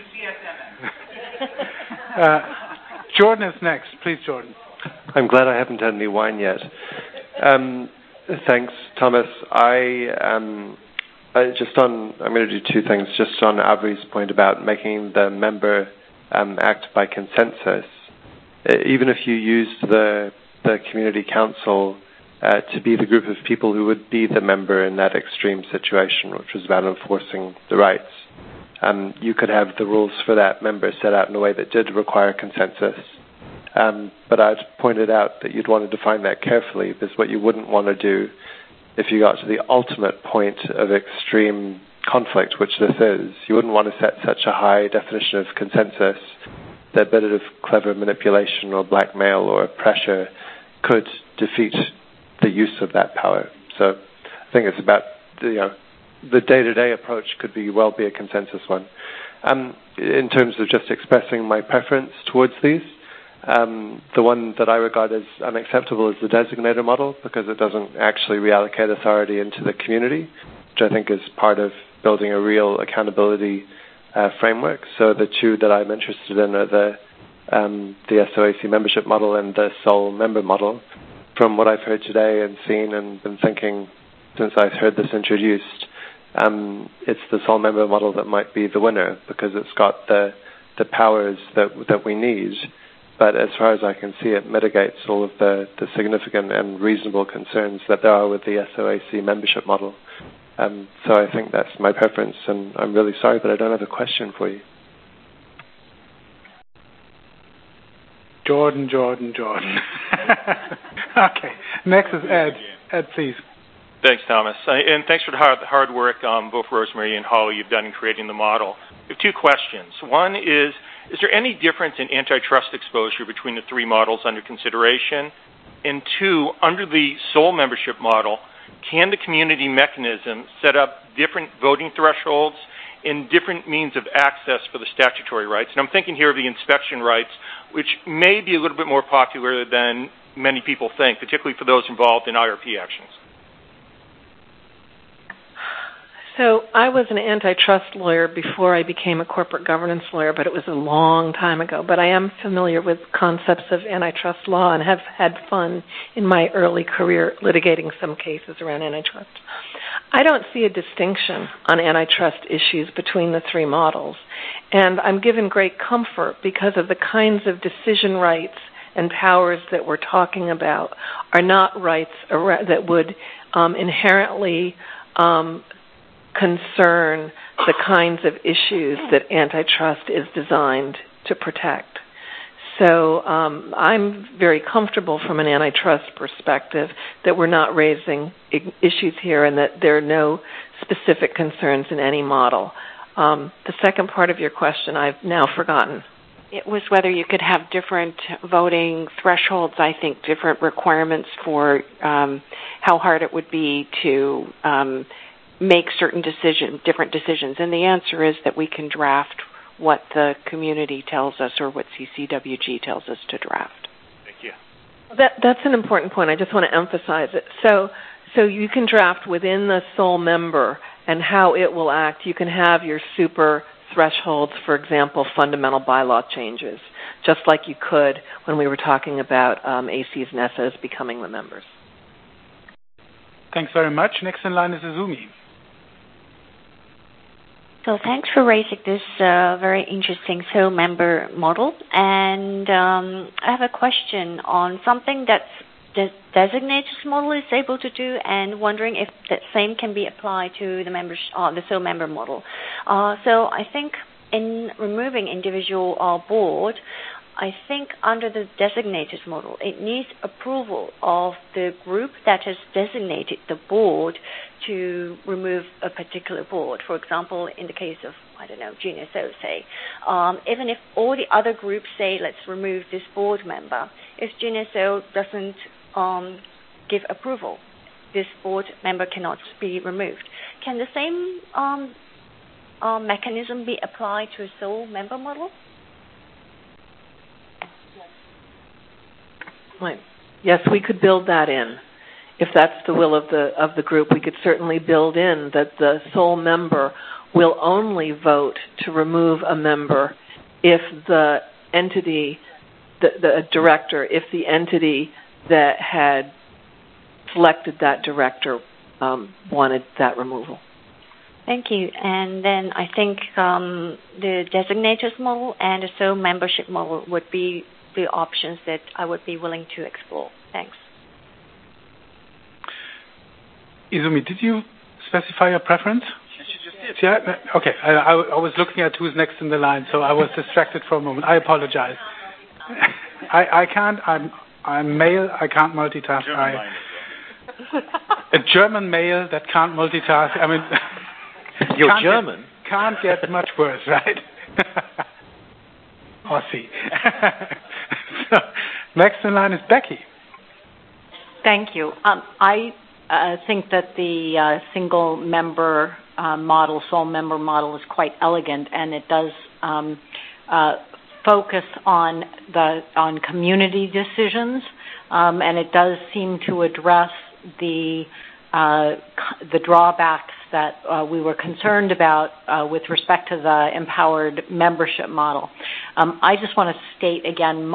Jordan is next. Please, Jordan. I'm glad I haven't had any wine yet. Thanks, Thomas. I'm going to do two things. Just on Avery's point about making the member act by consensus. Even if you used the community council to be the group of people who would be the member in that extreme situation, which was about enforcing the rights, you could have the rules for that member set out in a way that did require consensus. But I'd pointed out that you'd want to define that carefully, because what you wouldn't want to do if you got to the ultimate point of extreme conflict, which this is, you wouldn't want to set such a high definition of consensus that a bit of clever manipulation or blackmail or pressure could defeat the use of that power. So I think it's about, the day-to-day approach could be a consensus one. In terms of just expressing my preference towards these, the one that I regard as unacceptable is the designator model, because it doesn't actually reallocate authority into the community, which I think is part of building a real accountability framework. So the two that I'm interested in are the SOAC membership model and the sole member model. From what I've heard today and seen and been thinking since I've heard this introduced, it's the sole member model that might be the winner, because it's got the powers that we need. But as far as I can see, it mitigates all of the significant and reasonable concerns that there are with the SOAC membership model. So I think that's my preference, and I'm really sorry, but I don't have a question for you. Jordan. Okay, next is Ed. Ed, please. Thanks, Thomas. And thanks for the hard work, both Rosemary and Holly, you've done in creating the model. I have two questions. One is there any difference in antitrust exposure between the three models under consideration? And two, under the sole membership model, can the community mechanism set up different voting thresholds and different means of access for the statutory rights? And I'm thinking here of the inspection rights, which may be a little bit more popular than many people think, particularly for those involved in IRP actions. So I was an antitrust lawyer before I became a corporate governance lawyer, but it was a long time ago. But I am familiar with concepts of antitrust law and have had fun in my early career litigating some cases around antitrust. I don't see a distinction on antitrust issues between the three models. And I'm given great comfort because of the kinds of decision rights and powers that we're talking about are not rights that would inherently concern the kinds of issues that antitrust is designed to protect. So I'm very comfortable from an antitrust perspective that we're not raising issues here and that there are no specific concerns in any model. The second part of your question I've now forgotten. It was whether you could have different voting thresholds, I think different requirements for how hard it would be to make certain different decisions. And the answer is that we can draft what the community tells us or what CCWG tells us to draft. Thank you. That's an important point. I just want to emphasize it. So you can draft within the sole member and how it will act. You can have your super thresholds, for example, fundamental bylaw changes, just like you could when we were talking about ACs and SOs becoming the members. Thanks very much. Next in line is Izumi. So thanks for raising this very interesting sole member model. And I have a question on something that the designated model is able to do, and wondering if that same can be applied to the the sole member model. So I think in removing individual board, I think under the designated model, it needs approval of the group that has designated the board to remove a particular board. For example, in the case of, GNSO, say, even if all the other groups say, let's remove this board member, if GNSO doesn't give approval, this board member cannot be removed. Can the same mechanism be applied to a sole member model? Right. Yes, we could build that in. If that's the will of the group, we could certainly build in that the sole member will only vote to remove a member if the entity, the director, if the entity that had selected that director wanted that removal. Thank you. And then I think the designated model and the sole membership model would be the options that I would be willing to explore. Thanks. Izumi, did you specify a preference? Okay. I was looking at who's next in the line, so I was distracted for a moment. I apologize. I can't. I'm male. I can't multitask. A German male that can't multitask. I mean, you're German. Can't get much worse, right? Aussie. So, next in line is Becky. Thank you. I think that the single member model, sole member model, is quite elegant, and it does focus on community decisions, and it does seem to address the drawbacks that we were concerned about with respect to the empowered membership model. I just want to state again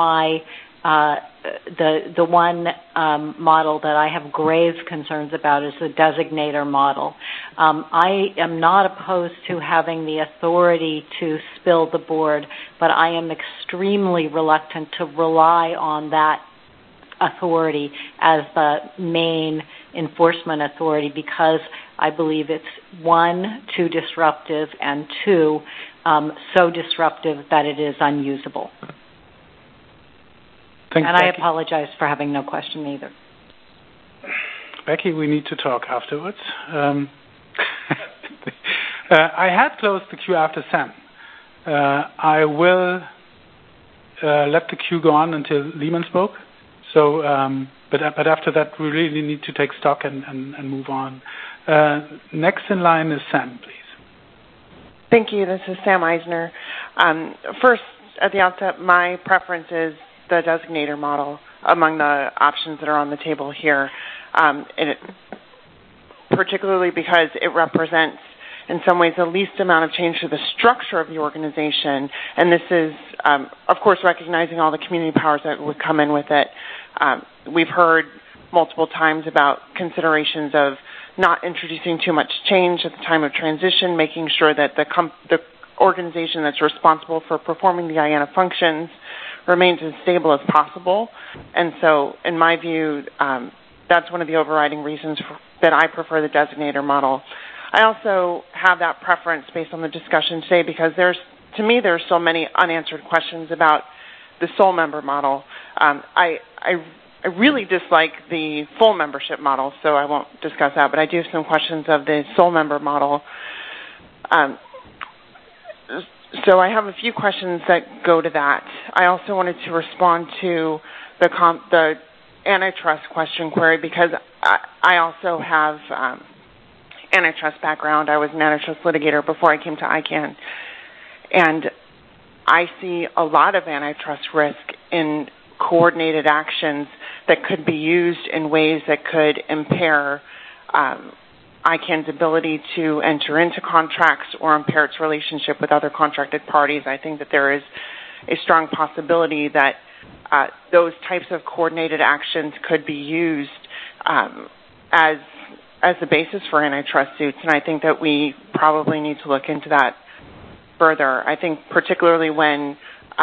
the one model that I have grave concerns about is the designator model. I am not opposed to having the authority to spill the board, but I am extremely reluctant to rely on that authority as the main enforcement authority because I believe it's, one, too disruptive, and two, so disruptive that it is unusable. Thanks, and Becky. I apologize for having no question either. Becky, we need to talk afterwards. I had closed the queue after Sam. I will let the queue go on until Lehman spoke. So, but after that, we really need to take stock and move on. Next in line is Sam, please. Thank you. This is Sam Eisner. First, at the outset, my preference is the designator model among the options that are on the table here, particularly because it represents, in some ways, the least amount of change to the structure of the organization. And this is, of course, recognizing all the community powers that would come in with it. We've heard multiple times about considerations of not introducing too much change at the time of transition, making sure that the organization that's responsible for performing the IANA functions remains as stable as possible. And so, in my view, that's one of the overriding reasons that I prefer the designator model. I also have that preference based on the discussion today because to me, there's so many unanswered questions about the sole member model. I really dislike the full membership model, so I won't discuss that, but I do have some questions of the sole member model. So I have a few questions that go to that. I also wanted to respond to the antitrust question query because I also have antitrust background. I was an antitrust litigator before I came to ICANN. And I see a lot of antitrust risk in coordinated actions that could be used in ways that could impair ICANN's ability to enter into contracts or impair its relationship with other contracted parties. I think that there is a strong possibility that those types of coordinated actions could be used as the basis for antitrust suits, and I think that we probably need to look into that further. I think particularly when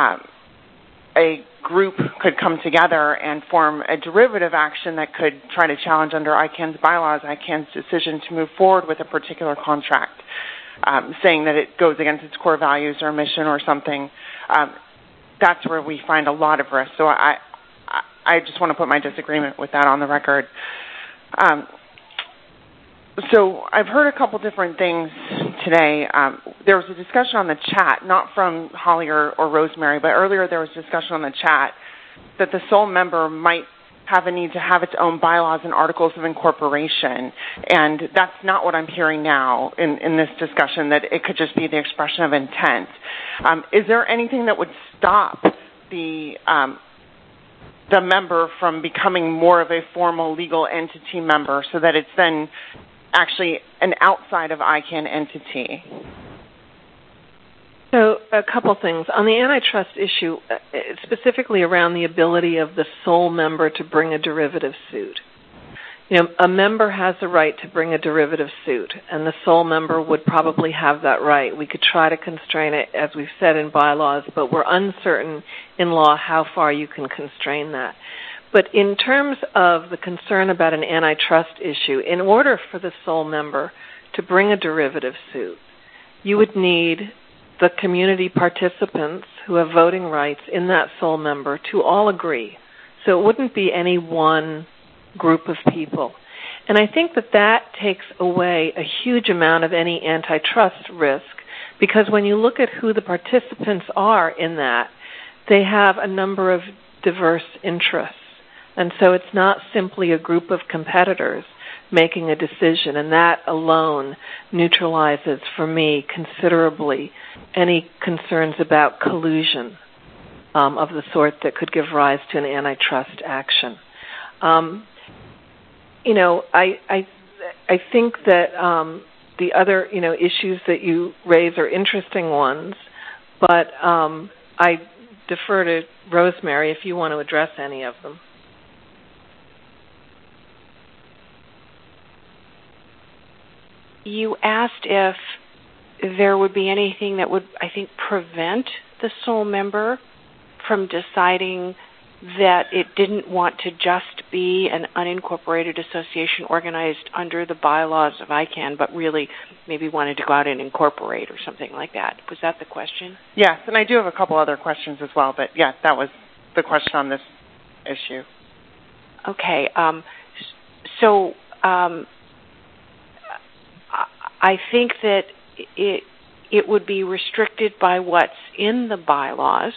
a group could come together and form a derivative action that could try to challenge under ICANN's bylaws, ICANN's decision to move forward with a particular contract, saying that it goes against its core values or mission or something. That's where we find a lot of risk. So I just want to put my disagreement with that on the record. So I've heard a couple different things today. There was a discussion on the chat, not from Holly or Rosemary, but earlier there was discussion on the chat that the sole member might have a need to have its own bylaws and articles of incorporation. And that's not what I'm hearing now in this discussion, that it could just be the expression of intent. Is there anything that would stop the member from becoming more of a formal legal entity member so that it's then actually an outside of ICANN entity? So a couple things. On the antitrust issue, specifically around the ability of the sole member to bring a derivative suit. You know, a member has the right to bring a derivative suit, and the sole member would probably have that right. We could try to constrain it, as we've said, in bylaws, but we're uncertain in law how far you can constrain that. But in terms of the concern about an antitrust issue, in order for the sole member to bring a derivative suit, you would need the community participants who have voting rights in that sole member to all agree. So it wouldn't be any one group of people. And I think that takes away a huge amount of any antitrust risk, because when you look at who the participants are in that, they have a number of diverse interests. And so it's not simply a group of competitors making a decision, and that alone neutralizes, for me, considerably any concerns about collusion of the sort that could give rise to an antitrust action. I think that the other, issues that you raise are interesting ones, but I defer to Rosemary if you want to address any of them. You asked if there would be anything that would, I think, prevent the sole member from deciding that it didn't want to just be an unincorporated association organized under the bylaws of ICANN, but really maybe wanted to go out and incorporate or something like that. Was that the question? Yes, and I do have a couple other questions as well, but yeah, that was the question on this issue. Okay. I think that it would be restricted by what's in the bylaws,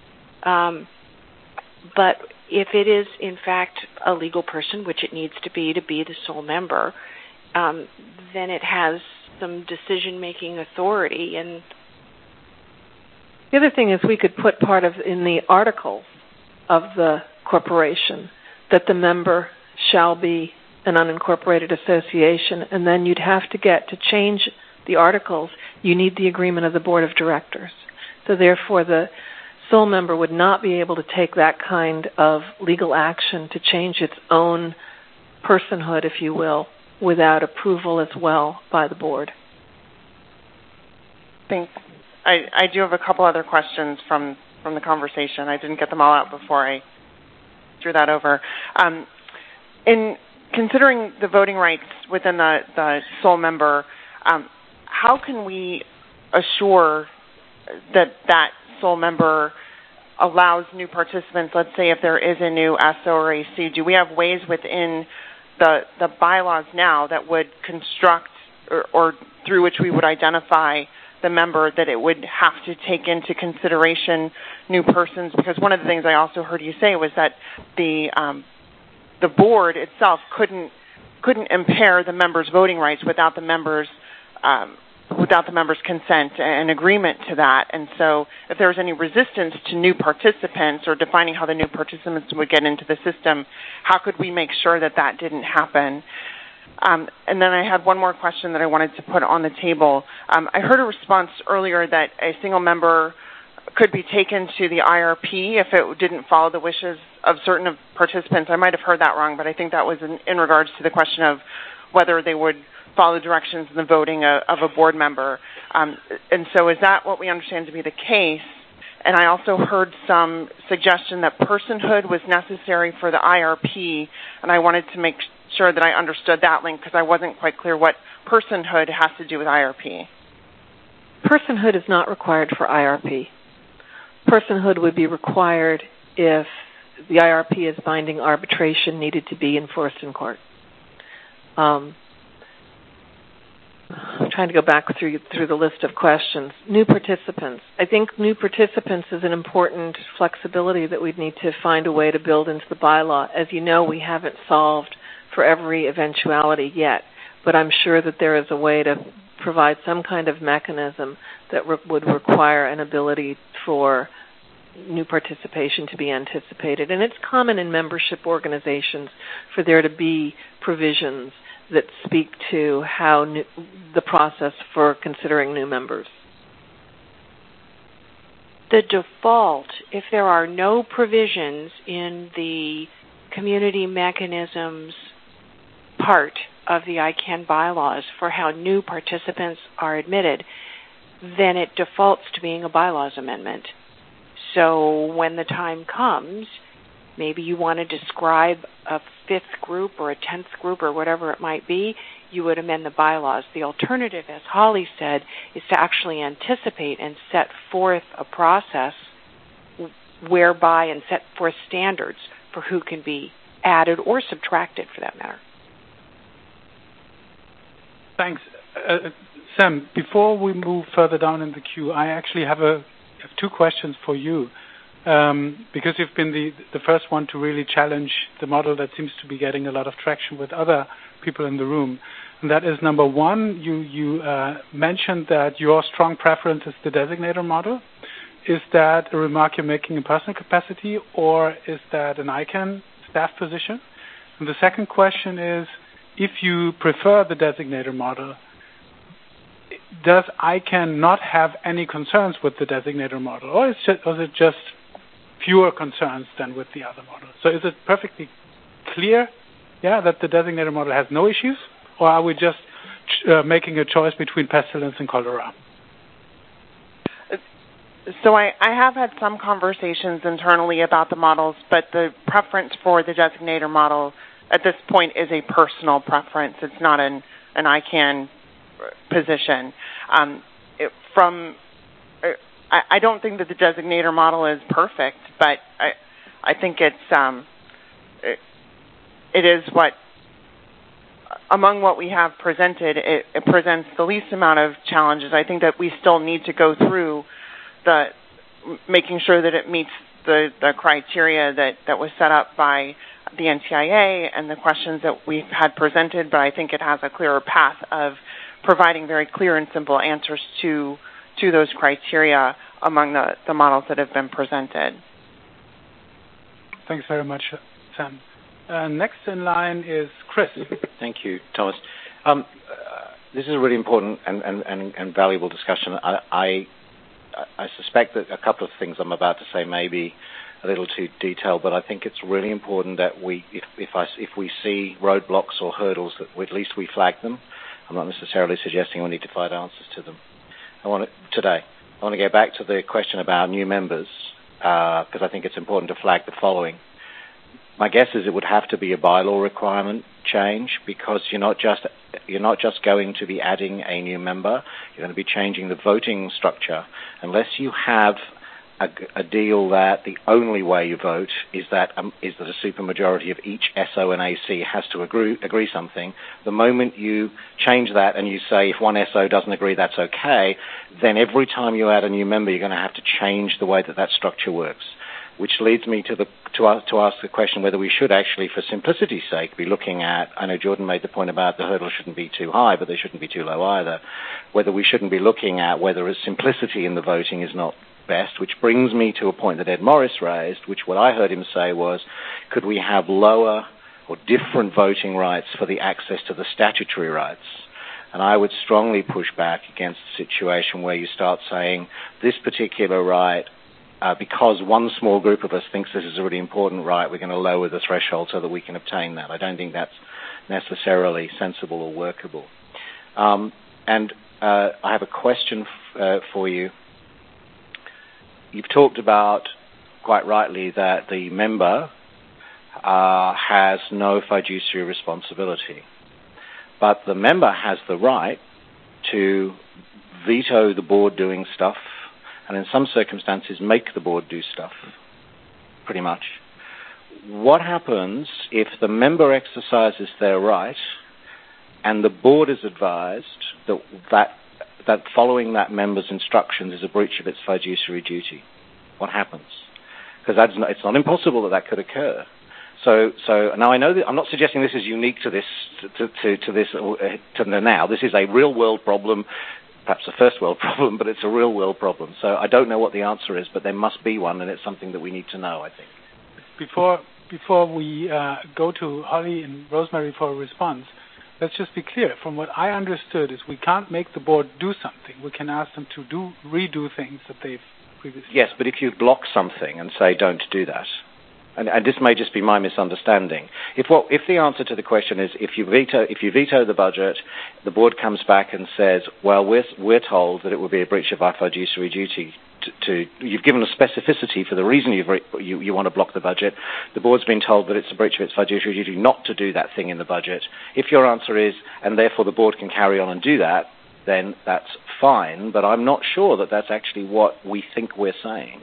but if it is, in fact, a legal person, which it needs to be the sole member, then it has some decision-making authority. And the other thing is we could put part of in the articles of the corporation that the member shall be an unincorporated association, and then you'd have to get to change the articles. You need the agreement of the board of directors. So therefore, the sole member would not be able to take that kind of legal action to change its own personhood, if you will, without approval as well by the board. Thanks. I do have a couple other questions from the conversation. I didn't get them all out before I threw that over. In considering the voting rights within the sole member, how can we assure that sole member allows new participants, let's say if there is a new SO or AC, do we have ways within the bylaws now that would construct or through which we would identify the member that it would have to take into consideration new persons? Because one of the things I also heard you say was that the board itself couldn't impair the members' voting rights without the members' consent and agreement to that. And so if there was any resistance to new participants or defining how the new participants would get into the system, how could we make sure that didn't happen? And then I had one more question that I wanted to put on the table. I heard a response earlier that a single member could be taken to the IRP if it didn't follow the wishes of certain participants. I might have heard that wrong, but I think that was in regards to the question of whether they would follow directions in the voting of a board member. And so is that what we understand to be the case? And I also heard some suggestion that personhood was necessary for the IRP, and I wanted to make sure that I understood that link because I wasn't quite clear what personhood has to do with IRP. Personhood is not required for IRP. Personhood would be required if the IRP is binding arbitration needed to be enforced in court. I'm trying to go back through the list of questions. New participants. I think new participants is an important flexibility that we'd need to find a way to build into the bylaw. As you know, we haven't solved for every eventuality yet, but I'm sure that there is a way to provide some kind of mechanism that would require an ability for new participation to be anticipated. And it's common in membership organizations for there to be provisions that speak to how the process for considering new members. The default, if there are no provisions in the community mechanisms part of the ICANN bylaws for how new participants are admitted, then it defaults to being a bylaws amendment. So when the time comes maybe you want to describe a 5th group or a 10th group or whatever it might be, you would amend the bylaws. The alternative, as Holly said, is to actually anticipate and set forth a process whereby and set forth standards for who can be added or subtracted, for that matter. Thanks. Sam, before we move further down in the queue, I actually have 2 questions for you, because you've been the first one to really challenge the model that seems to be getting a lot of traction with other people in the room. And that is, number one, you mentioned that your strong preference is the designator model. Is that a remark you're making in personal capacity, or is that an ICANN staff position? And the second question is, if you prefer the designator model, does ICANN not have any concerns with the designator model, or is it just fewer concerns than with the other model? So is it perfectly clear, that the designator model has no issues, or are we just making a choice between pestilence and cholera? So I have had some conversations internally about the models, but the preference for the designator model at this point is a personal preference. It's not an ICANN position. I don't think that the designator model is perfect, but I think it is what, among what we have presented, it presents the least amount of challenges. I think that we still need to go through making sure that it meets the criteria that was set up by the NTIA and the questions that we've had presented, but I think it has a clearer path of providing very clear and simple answers to those criteria among the models that have been presented. Thanks very much, Sam. Next in line is Chris. Thank you, Thomas. This is a really important and valuable discussion. I suspect that a couple of things I'm about to say may be a little too detailed, but I think it's really important that if we see roadblocks or hurdles, that at least we flag them. I'm not necessarily suggesting we need to find answers to them. I want to go back to the question about new members, because I think it's important to flag the following. My guess is it would have to be a bylaw requirement change, because you're not just going to be adding a new member. You're going to be changing the voting structure. Unless you have a deal that the only way you vote is that a supermajority of each SO and AC has to agree something. The moment you change that and you say if one SO doesn't agree, that's okay, then every time you add a new member, you're going to have to change the way that structure works. Which leads me to ask the question whether we should actually, for simplicity's sake, be looking at, I know Jordan made the point about the hurdle shouldn't be too high, but they shouldn't be too low either, whether we shouldn't be looking at whether a simplicity in the voting is not best, which brings me to a point that Ed Morris raised, which what I heard him say was, could we have lower or different voting rights for the access to the statutory rights? And I would strongly push back against a situation where you start saying this particular right, because one small group of us thinks this is a really important right, we're going to lower the threshold so that we can obtain that. I don't think that's necessarily sensible or workable. And I have a question for you. You've talked about, quite rightly, that the member has no fiduciary responsibility. But the member has the right to veto the board doing stuff, and in some circumstances make the board do stuff, pretty much. What happens if the member exercises their right and the board is advised that following that member's instructions is a breach of its fiduciary duty? What happens? Because it's not impossible that could occur. So now I know that I'm not suggesting this is unique to this to now. This is a real world problem, perhaps a first world problem, but it's a real world problem. So I don't know what the answer is, but there must be one, and it's something that we need to know, I think. Before we go to Holly and Rosemary for a response, let's just be clear. From what I understood is we can't make the board do something. We can ask them to redo things that they've previously Yes, but if you block something and say don't do that, and this may just be my misunderstanding. If the answer to the question is if you veto the budget, the board comes back and says, well, we're told that it would be a breach of our fiduciary duty to you've given a specificity for the reason you want to block the budget. The board's been told that it's a breach of its fiduciary duty not to do that thing in the budget. If your answer is, and therefore the board can carry on and do that, then that's fine, but I'm not sure that that's actually what we think we're saying.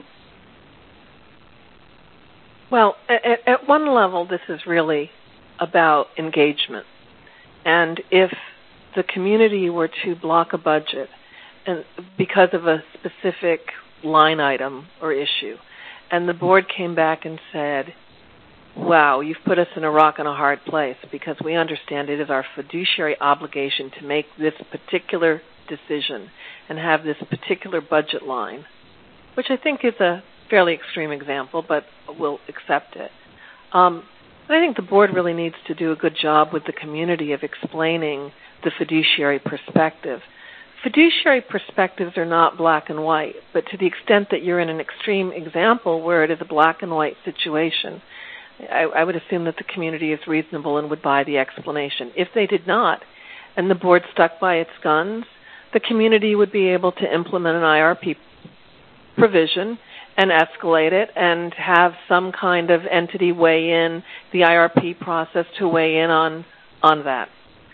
Well, at one level, this is really about engagement. And if the community were to block a budget and because of a specific line item or issue, and the board came back and said, wow, you've put us in a rock and a hard place because we understand it is our fiduciary obligation to make this particular decision and have this particular budget line, which I think is a fairly extreme example, but we'll accept it. But I think the board really needs to do a good job with the community of explaining the fiduciary perspective. Fiduciary perspectives are not black and white, but to the extent that you're in an extreme example where it is a black and white situation, I would assume that the community is reasonable and would buy the explanation. If they did not, and the board stuck by its guns, the community would be able to implement an IRP provision and escalate it and have some kind of entity weigh in, the IRP process to weigh in on that.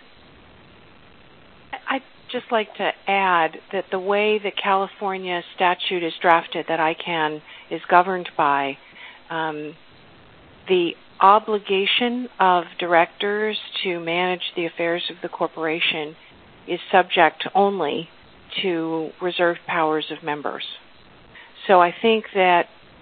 I'd just like to add that the way the California statute is drafted that ICANN is governed by, the obligation of directors to manage the affairs of the corporation is subject only to reserved powers of members. So I think that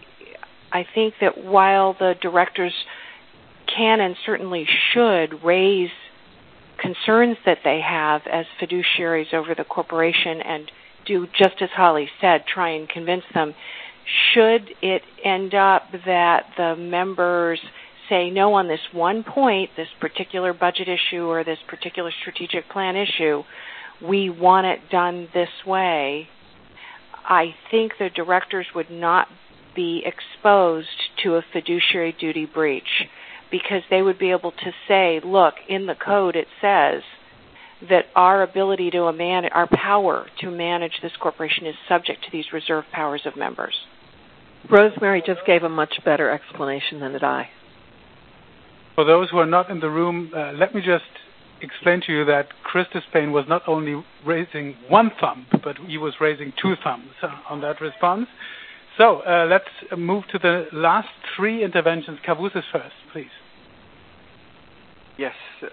while the directors can and certainly should raise concerns that they have as fiduciaries over the corporation and do just as Holly said, try and convince them, should it end up that the members say no on this one point, this particular budget issue or this particular strategic plan issue, we want it done this way, I think the directors would not be exposed to a fiduciary duty breach because they would be able to say, look, in the code it says that our ability to our power to manage this corporation is subject to these reserved powers of members. Rosemary just gave a much better explanation than did I. For those who are not in the room, let me just explain to you that Chris Despain was not only raising one thumb, but he was raising two thumbs on that response. So let's move to the last three interventions. Kavus is first, please. Yes.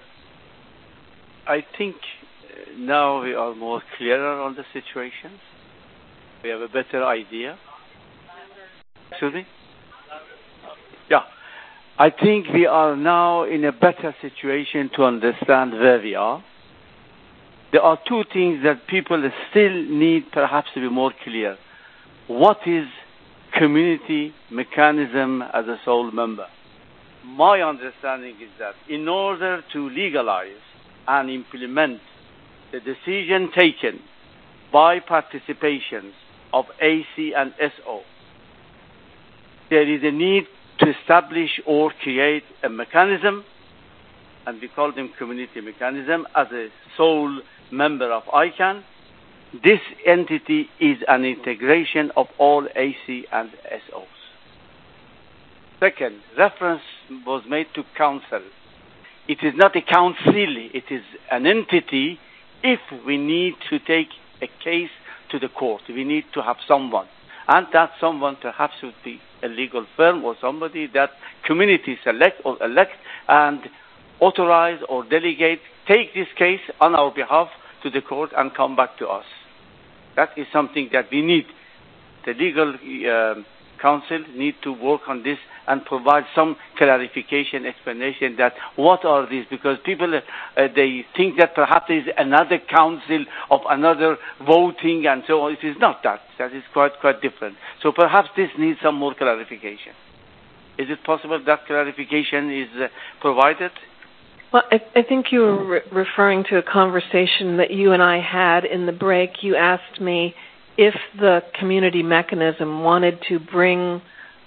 I think now we are more clearer on the situation. We have a better idea. Excuse me? Yeah. I think we are now in a better situation to understand where we are. There are two things that people still need perhaps to be more clear. What is community mechanism as a sole member? My understanding is that in order to legalize and implement the decision taken by participations of AC and SO, there is a need to establish or create a mechanism, and we call them community mechanism, as a sole member of ICANN. This entity is an integration of all AC and SOs. Second, reference was made to council. It is not a council, it is an entity. If we need to take a case to the court, we need to have someone. And that someone perhaps would be a legal firm or somebody that community select or elect and authorize or delegate, take this case on our behalf to the court and come back to us. That is something that we need. The legal counsel need to work on this and provide some clarification, explanation that what are these, because people, they think that perhaps there is another council of another voting and so on. It is not that. That is quite different. So perhaps this needs some more clarification. Is it possible that clarification is provided? Well, I think you were referring to a conversation that you and I had in the break. You asked me if the community mechanism wanted to bring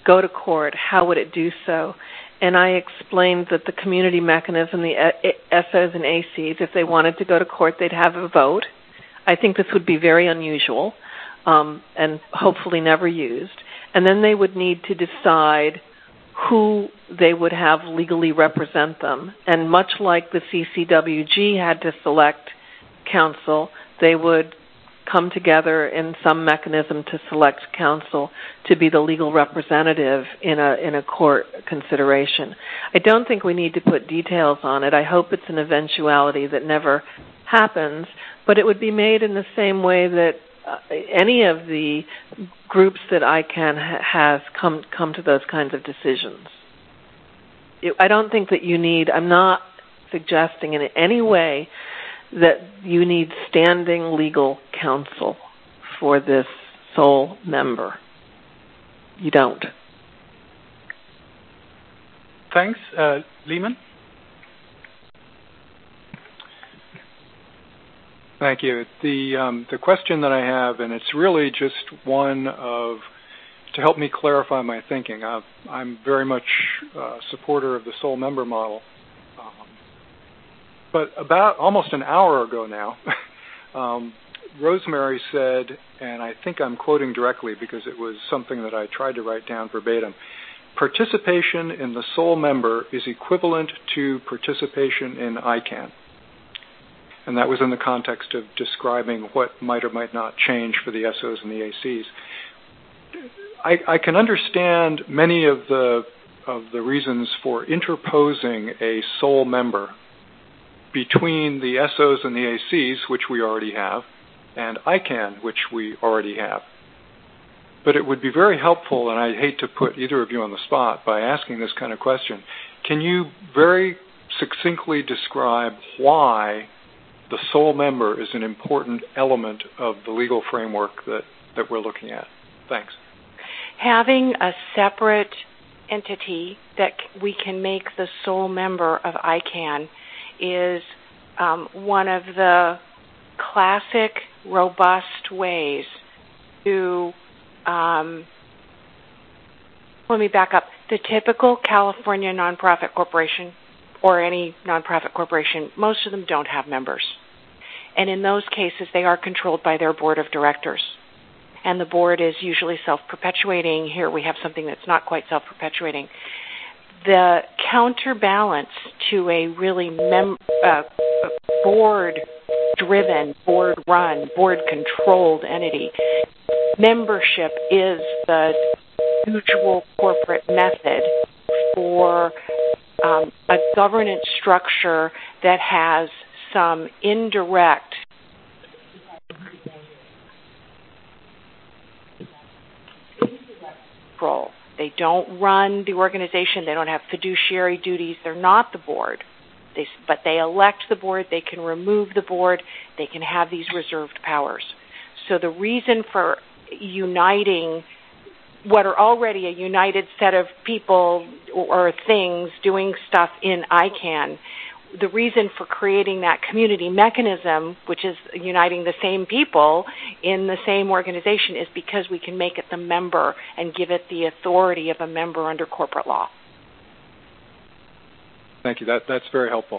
go to court, how would it do so? And I explained that the community mechanism, the SOs and ACs, if they wanted to go to court, they'd have a vote. I think this would be very unusual and hopefully never used. And then they would need to decide who they would have legally represent them. And much like the CCWG had to select counsel, they would come together in some mechanism to select counsel to be the legal representative in a court consideration. I don't think we need to put details on it. I hope it's an eventuality that never happens, but it would be made in the same way that any of the groups that ICANN has come to those kinds of decisions. I don't think that you need, I'm not suggesting in any way that you need standing legal counsel for this sole member. You don't. Thanks. Lehman? Thank you. The question that I have, and it's really just one of, to help me clarify my thinking. I'm very much a supporter of the sole member model. But about almost an hour ago now, Rosemary said, and I think I'm quoting directly because it was something that I tried to write down verbatim, participation in the sole member is equivalent to participation in ICANN. And that was in the context of describing what might or might not change for the SOs and the ACs. I can understand many of the reasons for interposing a sole member between the SOs and the ACs, which we already have, and ICANN, which we already have. But it would be very helpful, and I hate to put either of you on the spot by asking this kind of question. Can you very succinctly describe why the sole member is an important element of the legal framework that we're looking at? Thanks. Having a separate entity that we can make the sole member of ICANN is one of the classic, robust ways to, let me back up, the typical California nonprofit corporation or any nonprofit corporation, most of them don't have members. And in those cases, they are controlled by their board of directors. And the board is usually self-perpetuating. Here we have something that's not quite self-perpetuating. The counterbalance to a really board-driven, board-run, board-controlled entity, membership is the usual corporate method for a governance structure that has some indirect role. They don't run the organization. They don't have fiduciary duties. They're not the board. But they elect the board. They can remove the board. They can have these reserved powers. So the reason for uniting what are already a united set of people or things doing stuff in ICANN, the reason for creating that community mechanism, which is uniting the same people in the same organization, is because we can make it the member and give it the authority of a member under corporate law. Thank you. That's very helpful.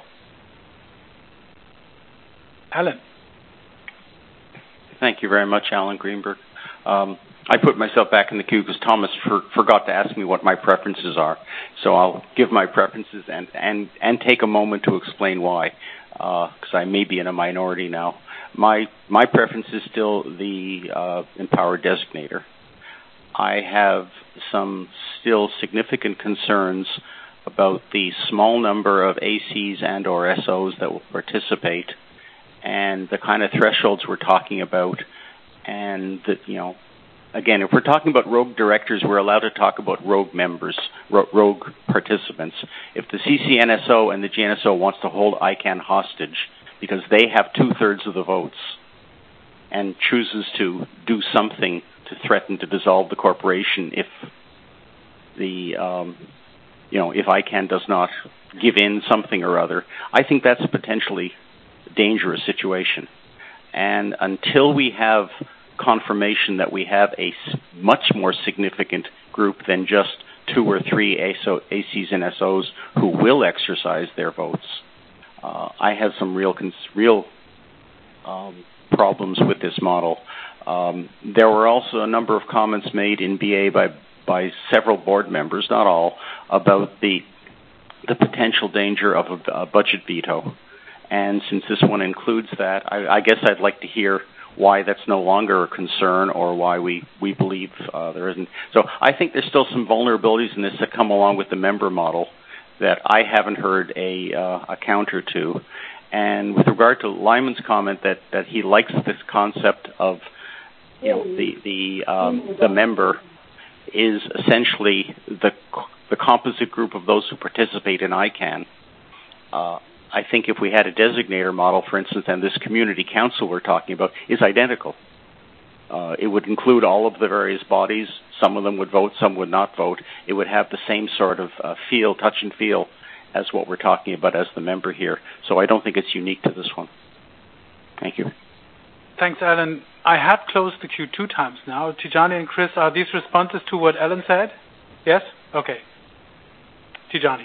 Alan. Thank you very much, Alan Greenberg. I put myself back in the queue because Thomas forgot to ask me what my preferences are. So I'll give my preferences and take a moment to explain why, because I may be in a minority now. My preference is still the empowered designator. I have some still significant concerns about the small number of ACs and or SOs that will participate and the kind of thresholds we're talking about, and that, again, if we're talking about rogue directors, we're allowed to talk about rogue members, rogue participants. If the CCNSO and the GNSO wants to hold ICANN hostage because they have 2/3 of the votes and chooses to do something to threaten to dissolve the corporation if if ICANN does not give in something or other, I think that's a potentially dangerous situation. And until we have confirmation that we have a much more significant group than just 2 or 3 ACs and SOs who will exercise their votes. I have some real problems with this model. There were also a number of comments made in BA by several board members, not all, about the potential danger of a budget veto. And since this one includes that, I guess I'd like to hear why that's no longer a concern or why we believe there isn't. So I think there's still some vulnerabilities in this that come along with the member model that I haven't heard a counter to. And with regard to Lyman's comment that he likes this concept of the member is essentially the composite group of those who participate in ICANN. I think if we had a designator model, for instance, and this community council we're talking about is identical. It would include all of the various bodies. Some of them would vote, some would not vote. It would have the same sort of touch and feel as what we're talking about as the member here. So I don't think it's unique to this one. Thank you. Thanks, Alan. I have closed the queue 2 times now. Tijani and Chris, are these responses to what Alan said? Yes? Okay. Tijani.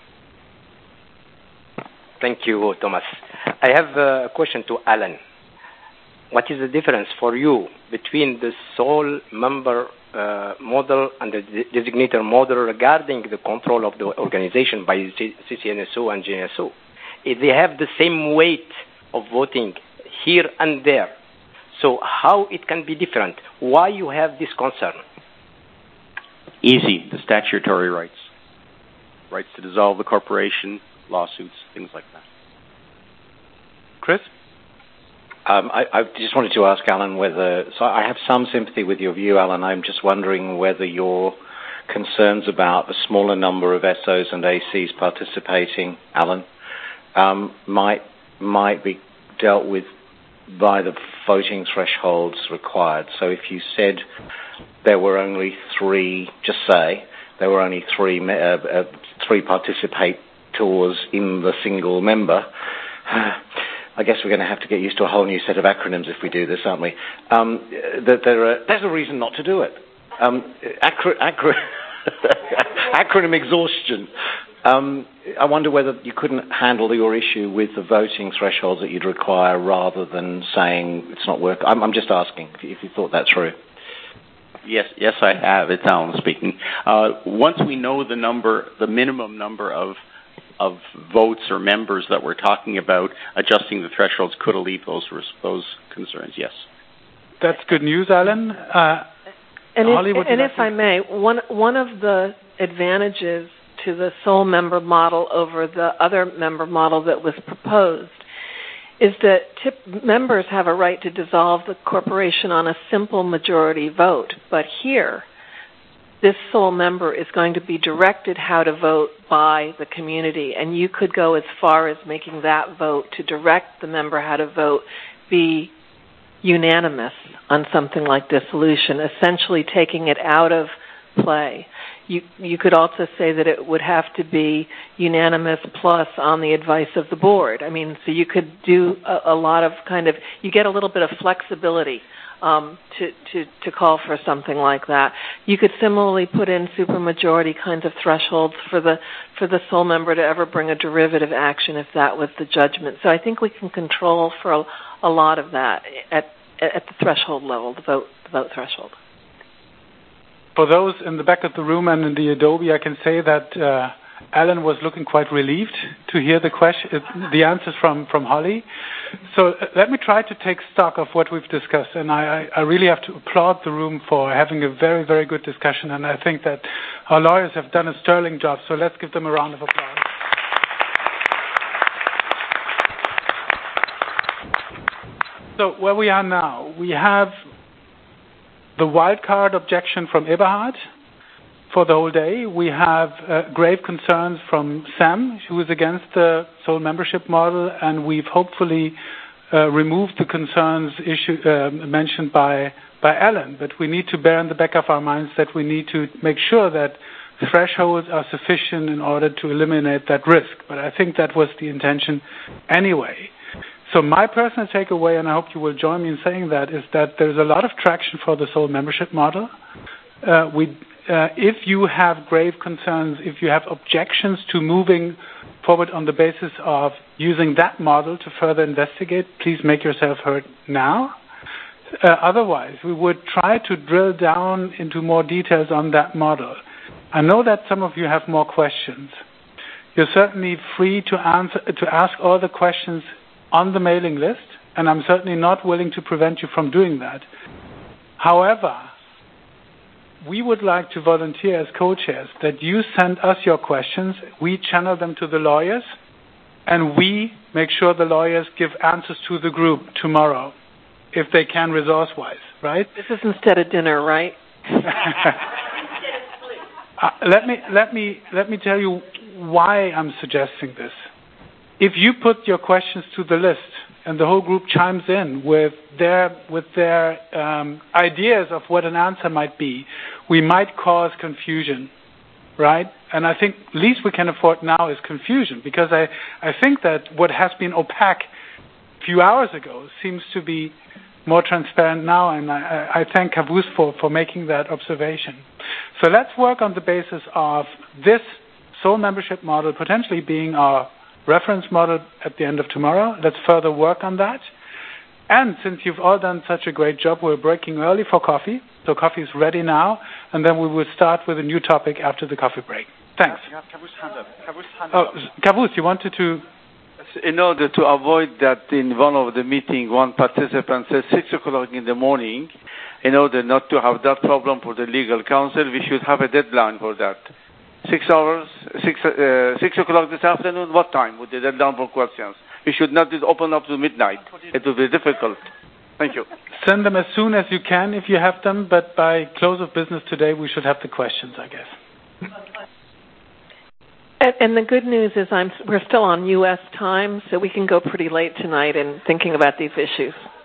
Thank you, Thomas. I have a question to Alan. What is the difference for you between the sole member model and the designator model regarding the control of the organization by CCNSO and GNSO? If they have the same weight of voting here and there, so how it can be different? Why you have this concern? Easy, the statutory rights. Rights to dissolve the corporation, lawsuits, things like that. Chris? I just wanted to ask Alan so I have some sympathy with your view, Alan. I'm just wondering whether your concerns about the smaller number of SOs and ACs participating, Alan, might be dealt with by the voting thresholds required. So if you said there were only 3, just say, there were only 3 participators in the single member, I guess we're going to have to get used to a whole new set of acronyms if we do this, aren't we? There's a reason not to do it. Acronym exhaustion. I wonder whether you couldn't handle your issue with the voting thresholds that you'd require rather than saying it's not work. I'm just asking if you thought that through. Yes, I have. It's Alan speaking. Once we know the minimum number of votes or members that we're talking about, adjusting the thresholds could alleviate those concerns. Yes. That's good news, Alan. If I may, one of the advantages to the sole member model over the other member model that was proposed is that members have a right to dissolve the corporation on a simple majority vote. But here, this sole member is going to be directed how to vote by the community, and you could go as far as making that vote to direct the member how to vote be unanimous on something like dissolution, essentially taking it out of play. You could also say that it would have to be unanimous plus on the advice of the board. I mean, so you could do a lot of you get a little bit of flexibility to call for something like that. You could similarly put in supermajority kinds of thresholds for the sole member to ever bring a derivative action if that was the judgment. So I think we can control for a lot of that at the threshold level, the vote threshold. For those in the back of the room and in the Adobe, I can say that Alan was looking quite relieved to hear the answers from Holly. So let me try to take stock of what we've discussed, and I really have to applaud the room for having a very, very good discussion, and I think that our lawyers have done a sterling job, so let's give them a round of applause. So where we are now, we have the wildcard objection from Eberhard for the whole day. We have grave concerns from Sam, who is against the sole membership model, and we've hopefully removed the concerns mentioned by Alan. But we need to bear in the back of our minds that we need to make sure that thresholds are sufficient in order to eliminate that risk. But I think that was the intention anyway. So my personal takeaway, and I hope you will join me in saying that, is that there's a lot of traction for the sole membership model. If you have grave concerns, if you have objections to moving forward on the basis of using that model to further investigate, please make yourself heard now. Otherwise, we would try to drill down into more details on that model. I know that some of you have more questions. You're certainly free to ask all the questions on the mailing list, and I'm certainly not willing to prevent you from doing that. However, we would like to volunteer as co-chairs that you send us your questions, we channel them to the lawyers, and we make sure the lawyers give answers to the group tomorrow, if they can resource-wise, right? This is instead of dinner, right? Let me tell you why I'm suggesting this. If you put your questions to the list and the whole group chimes in with their ideas of what an answer might be, we might cause confusion, right? And I think least we can afford now is confusion, because I think that what has been opaque a few hours ago seems to be more transparent now, and I thank Kavus for making that observation. So let's work on the basis of this sole membership model potentially being our reference model at the end of tomorrow. Let's further work on that. And since you've all done such a great job, we're breaking early for coffee. So coffee is ready now, and then we will start with a new topic after the coffee break. Thanks. Kavus, you wanted to... In order to avoid that in one of the meetings, one participant says 6 o'clock in the morning, in order not to have that problem for the legal counsel, we should have a deadline for that. 6 hours, 6 o'clock this afternoon, what time would the deadline for questions? We should not open up to midnight. It will be difficult. Thank you. Send them as soon as you can if you have them, but by close of business today, we should have the questions, I guess. And the good news is we're still on U.S. time, so we can go pretty late tonight in thinking about these issues.